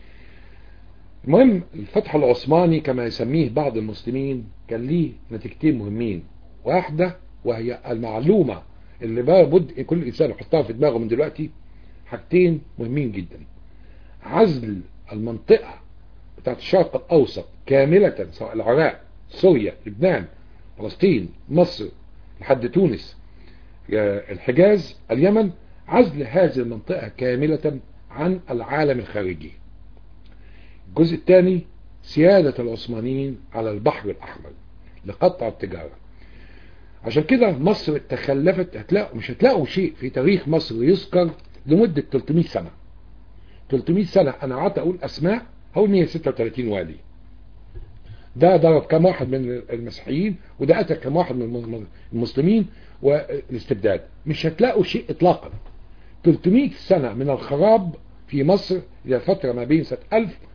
المهم الفتح العثماني كما يسميه بعض المسلمين كان ليه نتيجتين مهمين. واحدة وهي المعلومة اللي لابد كل إنسان يحطها في دماغه من دلوقتي، حاجتين مهمين جدا: عزل المنطقة بتاعت الشرق الأوسط كاملة، سواء العراق، سوريا، لبنان، فلسطين، مصر، لحد تونس، الحجاز، اليمن، عزل هذه المنطقة كاملة عن العالم الخارجي. الجزء الثاني سيادة العثمانيين على البحر الأحمر لقطع التجارة. عشان كده مصر تخلفت، مش هتلاقوا شيء في تاريخ مصر يذكر لمدة 300 سنة. 300 سنة أنا قعدت أقول أسماء، هقول 136 والي. ده ضرب كم واحد من المسيحيين، وده قتل كم واحد من المسلمين والاستبداد. مش هتلاقوا شيء إطلاقا. 300 سنة من الخراب في مصر إلى فترة ما بين سنة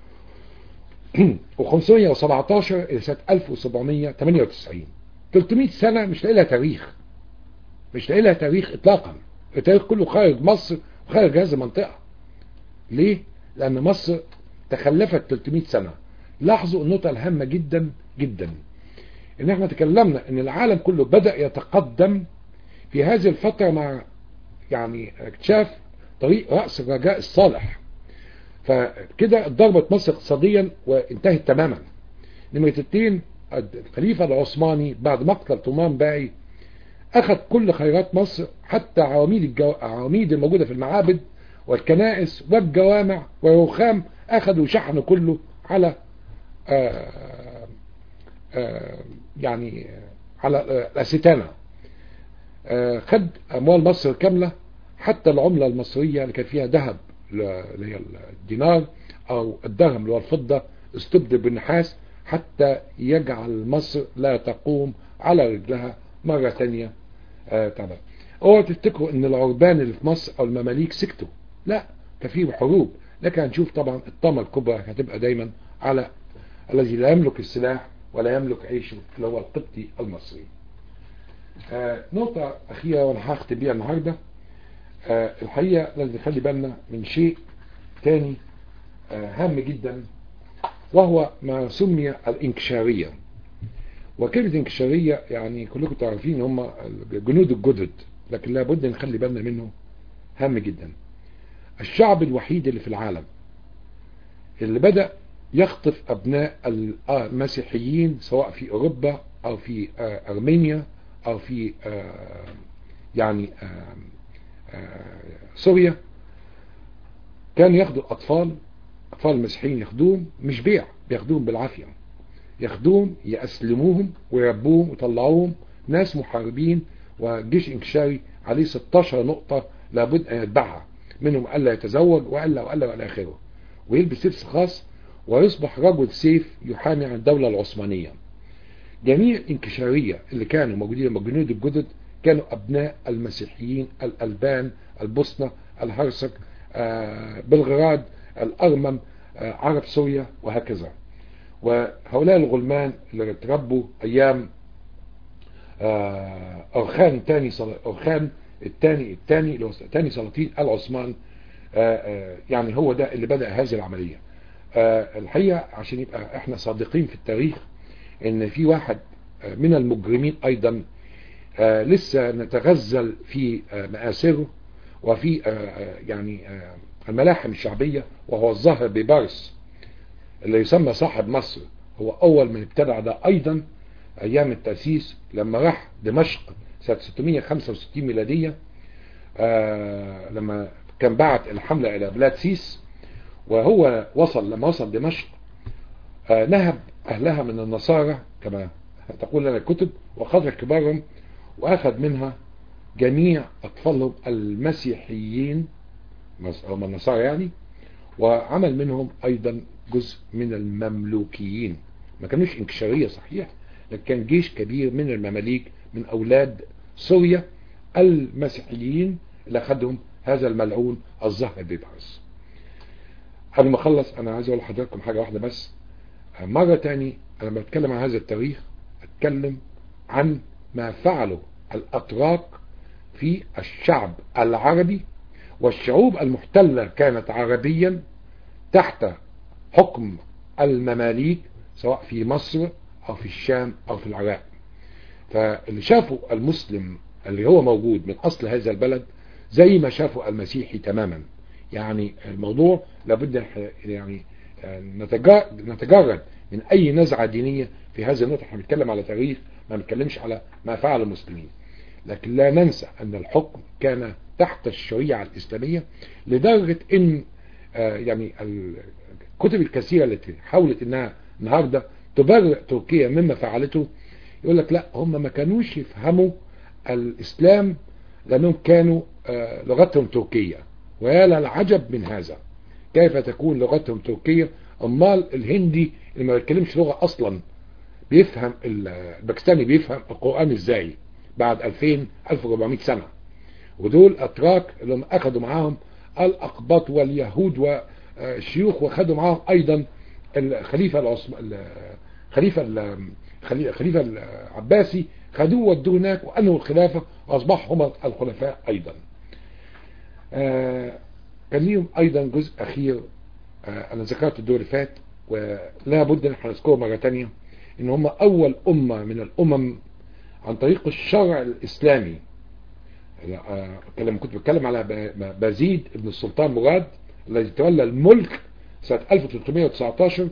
1517 إلى سنة 1798. 300 سنة مش لاقي لها تاريخ، مش لاقي لها تاريخ إطلاقا. التاريخ كله خارج مصر وخارج هذه المنطقة. ليه؟ لأن مصر تخلفت 300 سنة. لاحظوا النقطة الهامة جدا جدا، إن احنا تكلمنا إن العالم كله بدأ يتقدم في هذه الفترة مع يعني اكتشاف طريق رأس الرجاء الصالح، فكده ضربت مصر اقتصاديا وانتهت تماما. نمرة 2 الخليفة العثماني بعد مقتل طومان باعي أخذ كل خيرات مصر، حتى عواميد الموجودة في المعابد والكنائس والجوامع والرخام، أخذوا شحنوا كله على يعني على الأستانة. خد أموال مصر كاملة، حتى العملة المصرية اللي كان فيها ذهب اللي هي الدينار أو الدرهم اللي هو الفضة استبدل بالنحاس، حتى يجعل مصر لا تقوم على رجلها مرة ثانية. طبعا اوعوا تفتكروا ان العربان اللي في مصر او المماليك سكتوا، لا، كان في حروب، لكن هنشوف طبعا الطامة الكبرى هتبقى دايما على الذي لا يملك السلاح ولا يملك عيشه اللي هو القبطي المصري. نقطة أخيرة وأنا هختم بيها النهاردة. الحقيقة لازم نخلي بالنا من شيء تاني هام جدا، وهو ما سمي الانكشارية. وكلمة انكشارية يعني كلكم تعرفين هم الجنود الجدد لكن لابد نخلي بالنا منه، هام جدا. الشعب الوحيد اللي في العالم اللي بدأ يخطف أبناء المسيحيين سواء في أوروبا أو في أرمينيا أو في يعني سوريا، كان ياخدوا أطفال المسيحيين، ياخدوهم مش بيع، بياخدوهم بالعافية، ياخدوهم يأسلموهم ويربوهم ويطلعوهم ناس محاربين، وجيش انكشاري عليه 16 نقطة لابد أن يتبعها، منهم ألا يتزوج وألا آخره، ويلبس لبس خاص ويصبح رجل سيف يحامي عن الدولة العثمانية. جميع الانكشارية اللي كانوا موجودين الجنود الجدد كانوا أبناء المسيحيين الألبان، البوسنة، الهرسك، بلغراد، الأرمن، عرب سوريا وهكذا. وهؤلاء الغلمان اللي تربوا أيام أرخان الثاني اللي هو ثاني سلاطين العثمان، يعني هو ده اللي بدأ هذه العملية. الحقيقة عشان يبقى احنا صادقين في التاريخ، ان في واحد من المجرمين ايضا لسه نتغزل في مآثره وفي يعني الملاحم الشعبية، وهو الظاهر ببارس اللي يسمى صاحب مصر. هو اول من ابتدع ده ايضا ايام التأسيس، لما راح دمشق سنة 665 ميلادية، لما كان بعت الحملة الى بلاد سيس، وهو لما وصل دمشق نهب اهلها من النصارى كما تقول لنا الكتب، وخرج كبارهم واخذ منها جميع اطفالهم المسيحيين او من النصارى يعني، وعمل منهم ايضا جزء من المملوكيين. ما كانوش انكشارية صحيح، لكن كان جيش كبير من المماليك من اولاد سوريا المسيحيين اللي اخذهم هذا الملعون الظاهر بيبرس. قبل ما اخلص انا عايز اقول لحضراتكم حاجة واحدة بس. مرة تاني انا بتكلم عن هذا التاريخ اتكلم عن ما فعله الاتراك في الشعب العربي، والشعوب المحتلة كانت عربيا تحت حكم المماليك سواء في مصر او في الشام او في العراق. فاللي شافوا المسلم اللي هو موجود من اصل هذا البلد زي ما شافوا المسيحي تماما. يعني الموضوع لابد يعني نتجرد من اي نزعة دينية في هذه النقطة. احنا بنتكلم على تاريخ، ما بنتكلمش على ما فعل المسلمين، لكن لا ننسى ان الحكم كان تحت الشريعة الاسلامية، لدرجة ان يعني الكتب الكثيرة التي حاولت انها النهاردة تبرئ تركيا مما فعلته، يقول لك لا، هم ما كانوش يفهموا الاسلام لانهم كانوا لغتهم تركية. ويا للعجب من هذا، كيف تكون لغتهم تركية؟ امال الهندي اللي ما بيتكلمش لغة اصلا بيفهم الباكستاني بيفهم القرآن ازاي بعد 1400 سنة؟ ودول اتراك اللي هم اخذوا معاهم الاقباط واليهود والشيوخ، واخذوا معاهم ايضا الخليفة الخليفة العباسي، خدوه ودوه هناك وانهوا الخلافة واصبحوا هم الخلفاء ايضا. كان ليهم ايضا جزء اخير انا ذكرت الدور اللي فات، ولا بد ان احنا نذكره مرة تانية، ان هم اول امة من الامم عن طريق الشرع الاسلامي. كنت بتكلم على بازيد ابن السلطان مراد الذي تولى الملك سنة 1319،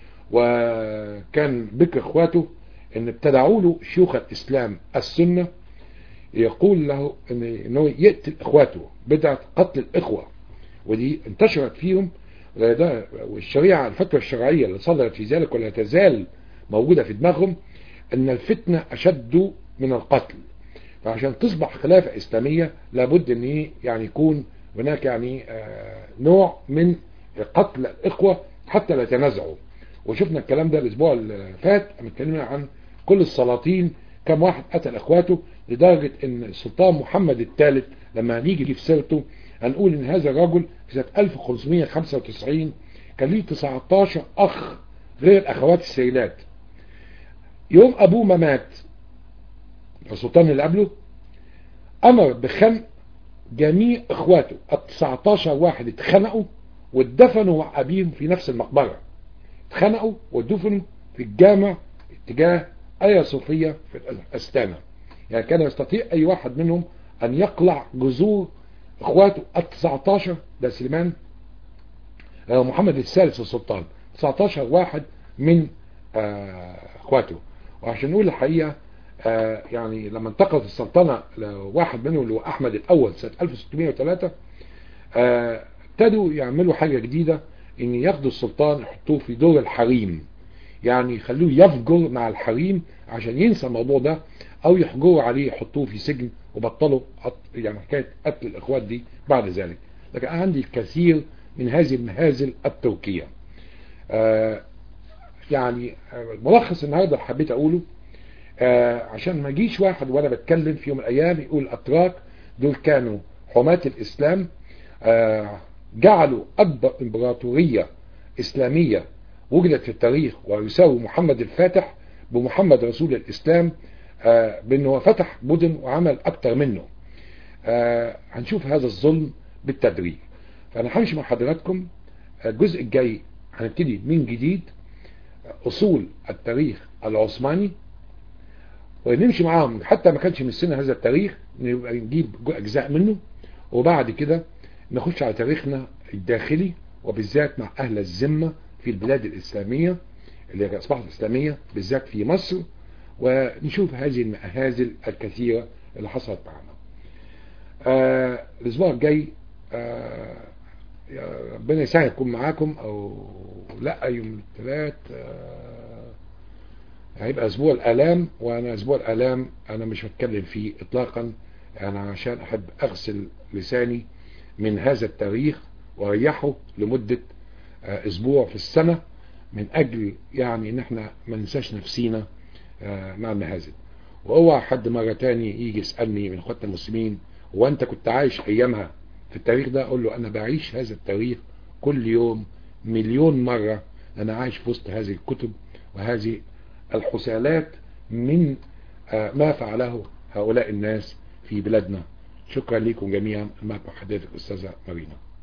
وكان بكر اخواته ان ابتدعوا له شيوخ الاسلام السنة يقول له انه يقتل اخواته، بدعة قتل الاخوة، ودي انتشرت فيهم. والشريعة الفتوى الشرعية اللي صدرت في ذلك ولا تزال موجودة في دماغهم ان الفتنة اشد من القتل. فعشان تصبح خلافة اسلامية لابد ان يعني يكون هناك يعني نوع من قتل الاخوة حتى لا يتنازعوا. وشفنا الكلام ده الاسبوع اللي فات، اتكلمنا عن كل السلاطين كم واحد قتل اخواته، لدرجة ان السلطان محمد الثالث لما هنيجي في سيرته هنقول ان هذا الرجل في سنة 1595 كان ليه 19 اخ غير الاخوات السيلات. يوم ابوه ما مات السلطان اللي قبله امر بخنق جميع اخواته، 19 واحد اتخنقوا واتدفنوا مع ابيهم في نفس المقبرة، اتخنقوا ودفنوا في الجامع اتجاه ايا صوفيا في الاستانة. يعني كان يستطيع اي واحد منهم أن يقلع جذور إخواته ال19. ده سليمان محمد الثالث السلطان، 19 واحد من إخواته. وعشان نقول الحقيقة يعني لما انتقلت السلطنة لواحد منهم اللي هو أحمد الأول سنة 1603 ابتدوا يعملوا حاجة جديدة، ان ياخدوا السلطان يحطوه في دور الحريم، يعني يخلوه يفجر مع الحريم عشان ينسى الموضوع ده، او يحجروا عليه يحطوه في سجن وبطلوا يعني حكاية قتل الاخوات دي بعد ذلك. لكن عندي الكثير من هذه المهازل التركية. يعني ملخص النهارده اللي حبيت اقوله عشان ما يجيش واحد وانا بتكلم في يوم من الايام يقول الاتراك دول كانوا حماة الاسلام، جعلوا أكبر إمبراطورية إسلامية وجدت في التاريخ ويساوي محمد الفاتح بمحمد رسول الإسلام، بأنه هو فتح مدن وعمل أكتر منه. هنشوف هذا الظلم بالتدريج. فأنا همشي مع حضراتكم الجزء الجاي هنبتدي من جديد أصول التاريخ العثماني، ونمشي معاهم حتى ما كانش من سنة هذا التاريخ، نبقى نجيب أجزاء منه، وبعد كده نخش على تاريخنا الداخلي وبالذات مع أهل الذمة في البلاد الإسلامية اللي أصبحت إسلامية بالذات في مصر، ونشوف هذه المهازل الكثيرة اللي حصلت معنا. الأسبوع الجاي ربنا يسهل يكون معاكم أو لا يوم الثلاث هيبقى أسبوع الآلام، وأنا أسبوع الآلام أنا مش هتكلم فيه إطلاقا، أنا عشان أحب أغسل لساني من هذا التاريخ وريحه لمدة أسبوع في السنة، من أجل يعني إن احنا ما ننساش نفسينا مع المهازل. واوعى حد مرة تاني يجي يسألني من اخواتنا المسلمين هو انت كنت عايش ايامها في التاريخ ده، اقول له انا بعيش هذا التاريخ كل يوم مليون مرة، انا عايش في وسط هذه الكتب وهذه الحسالات من ما فعله هؤلاء الناس في بلادنا. شكرا لكم جميعا. معكم حضرتك الأستاذة مارينا.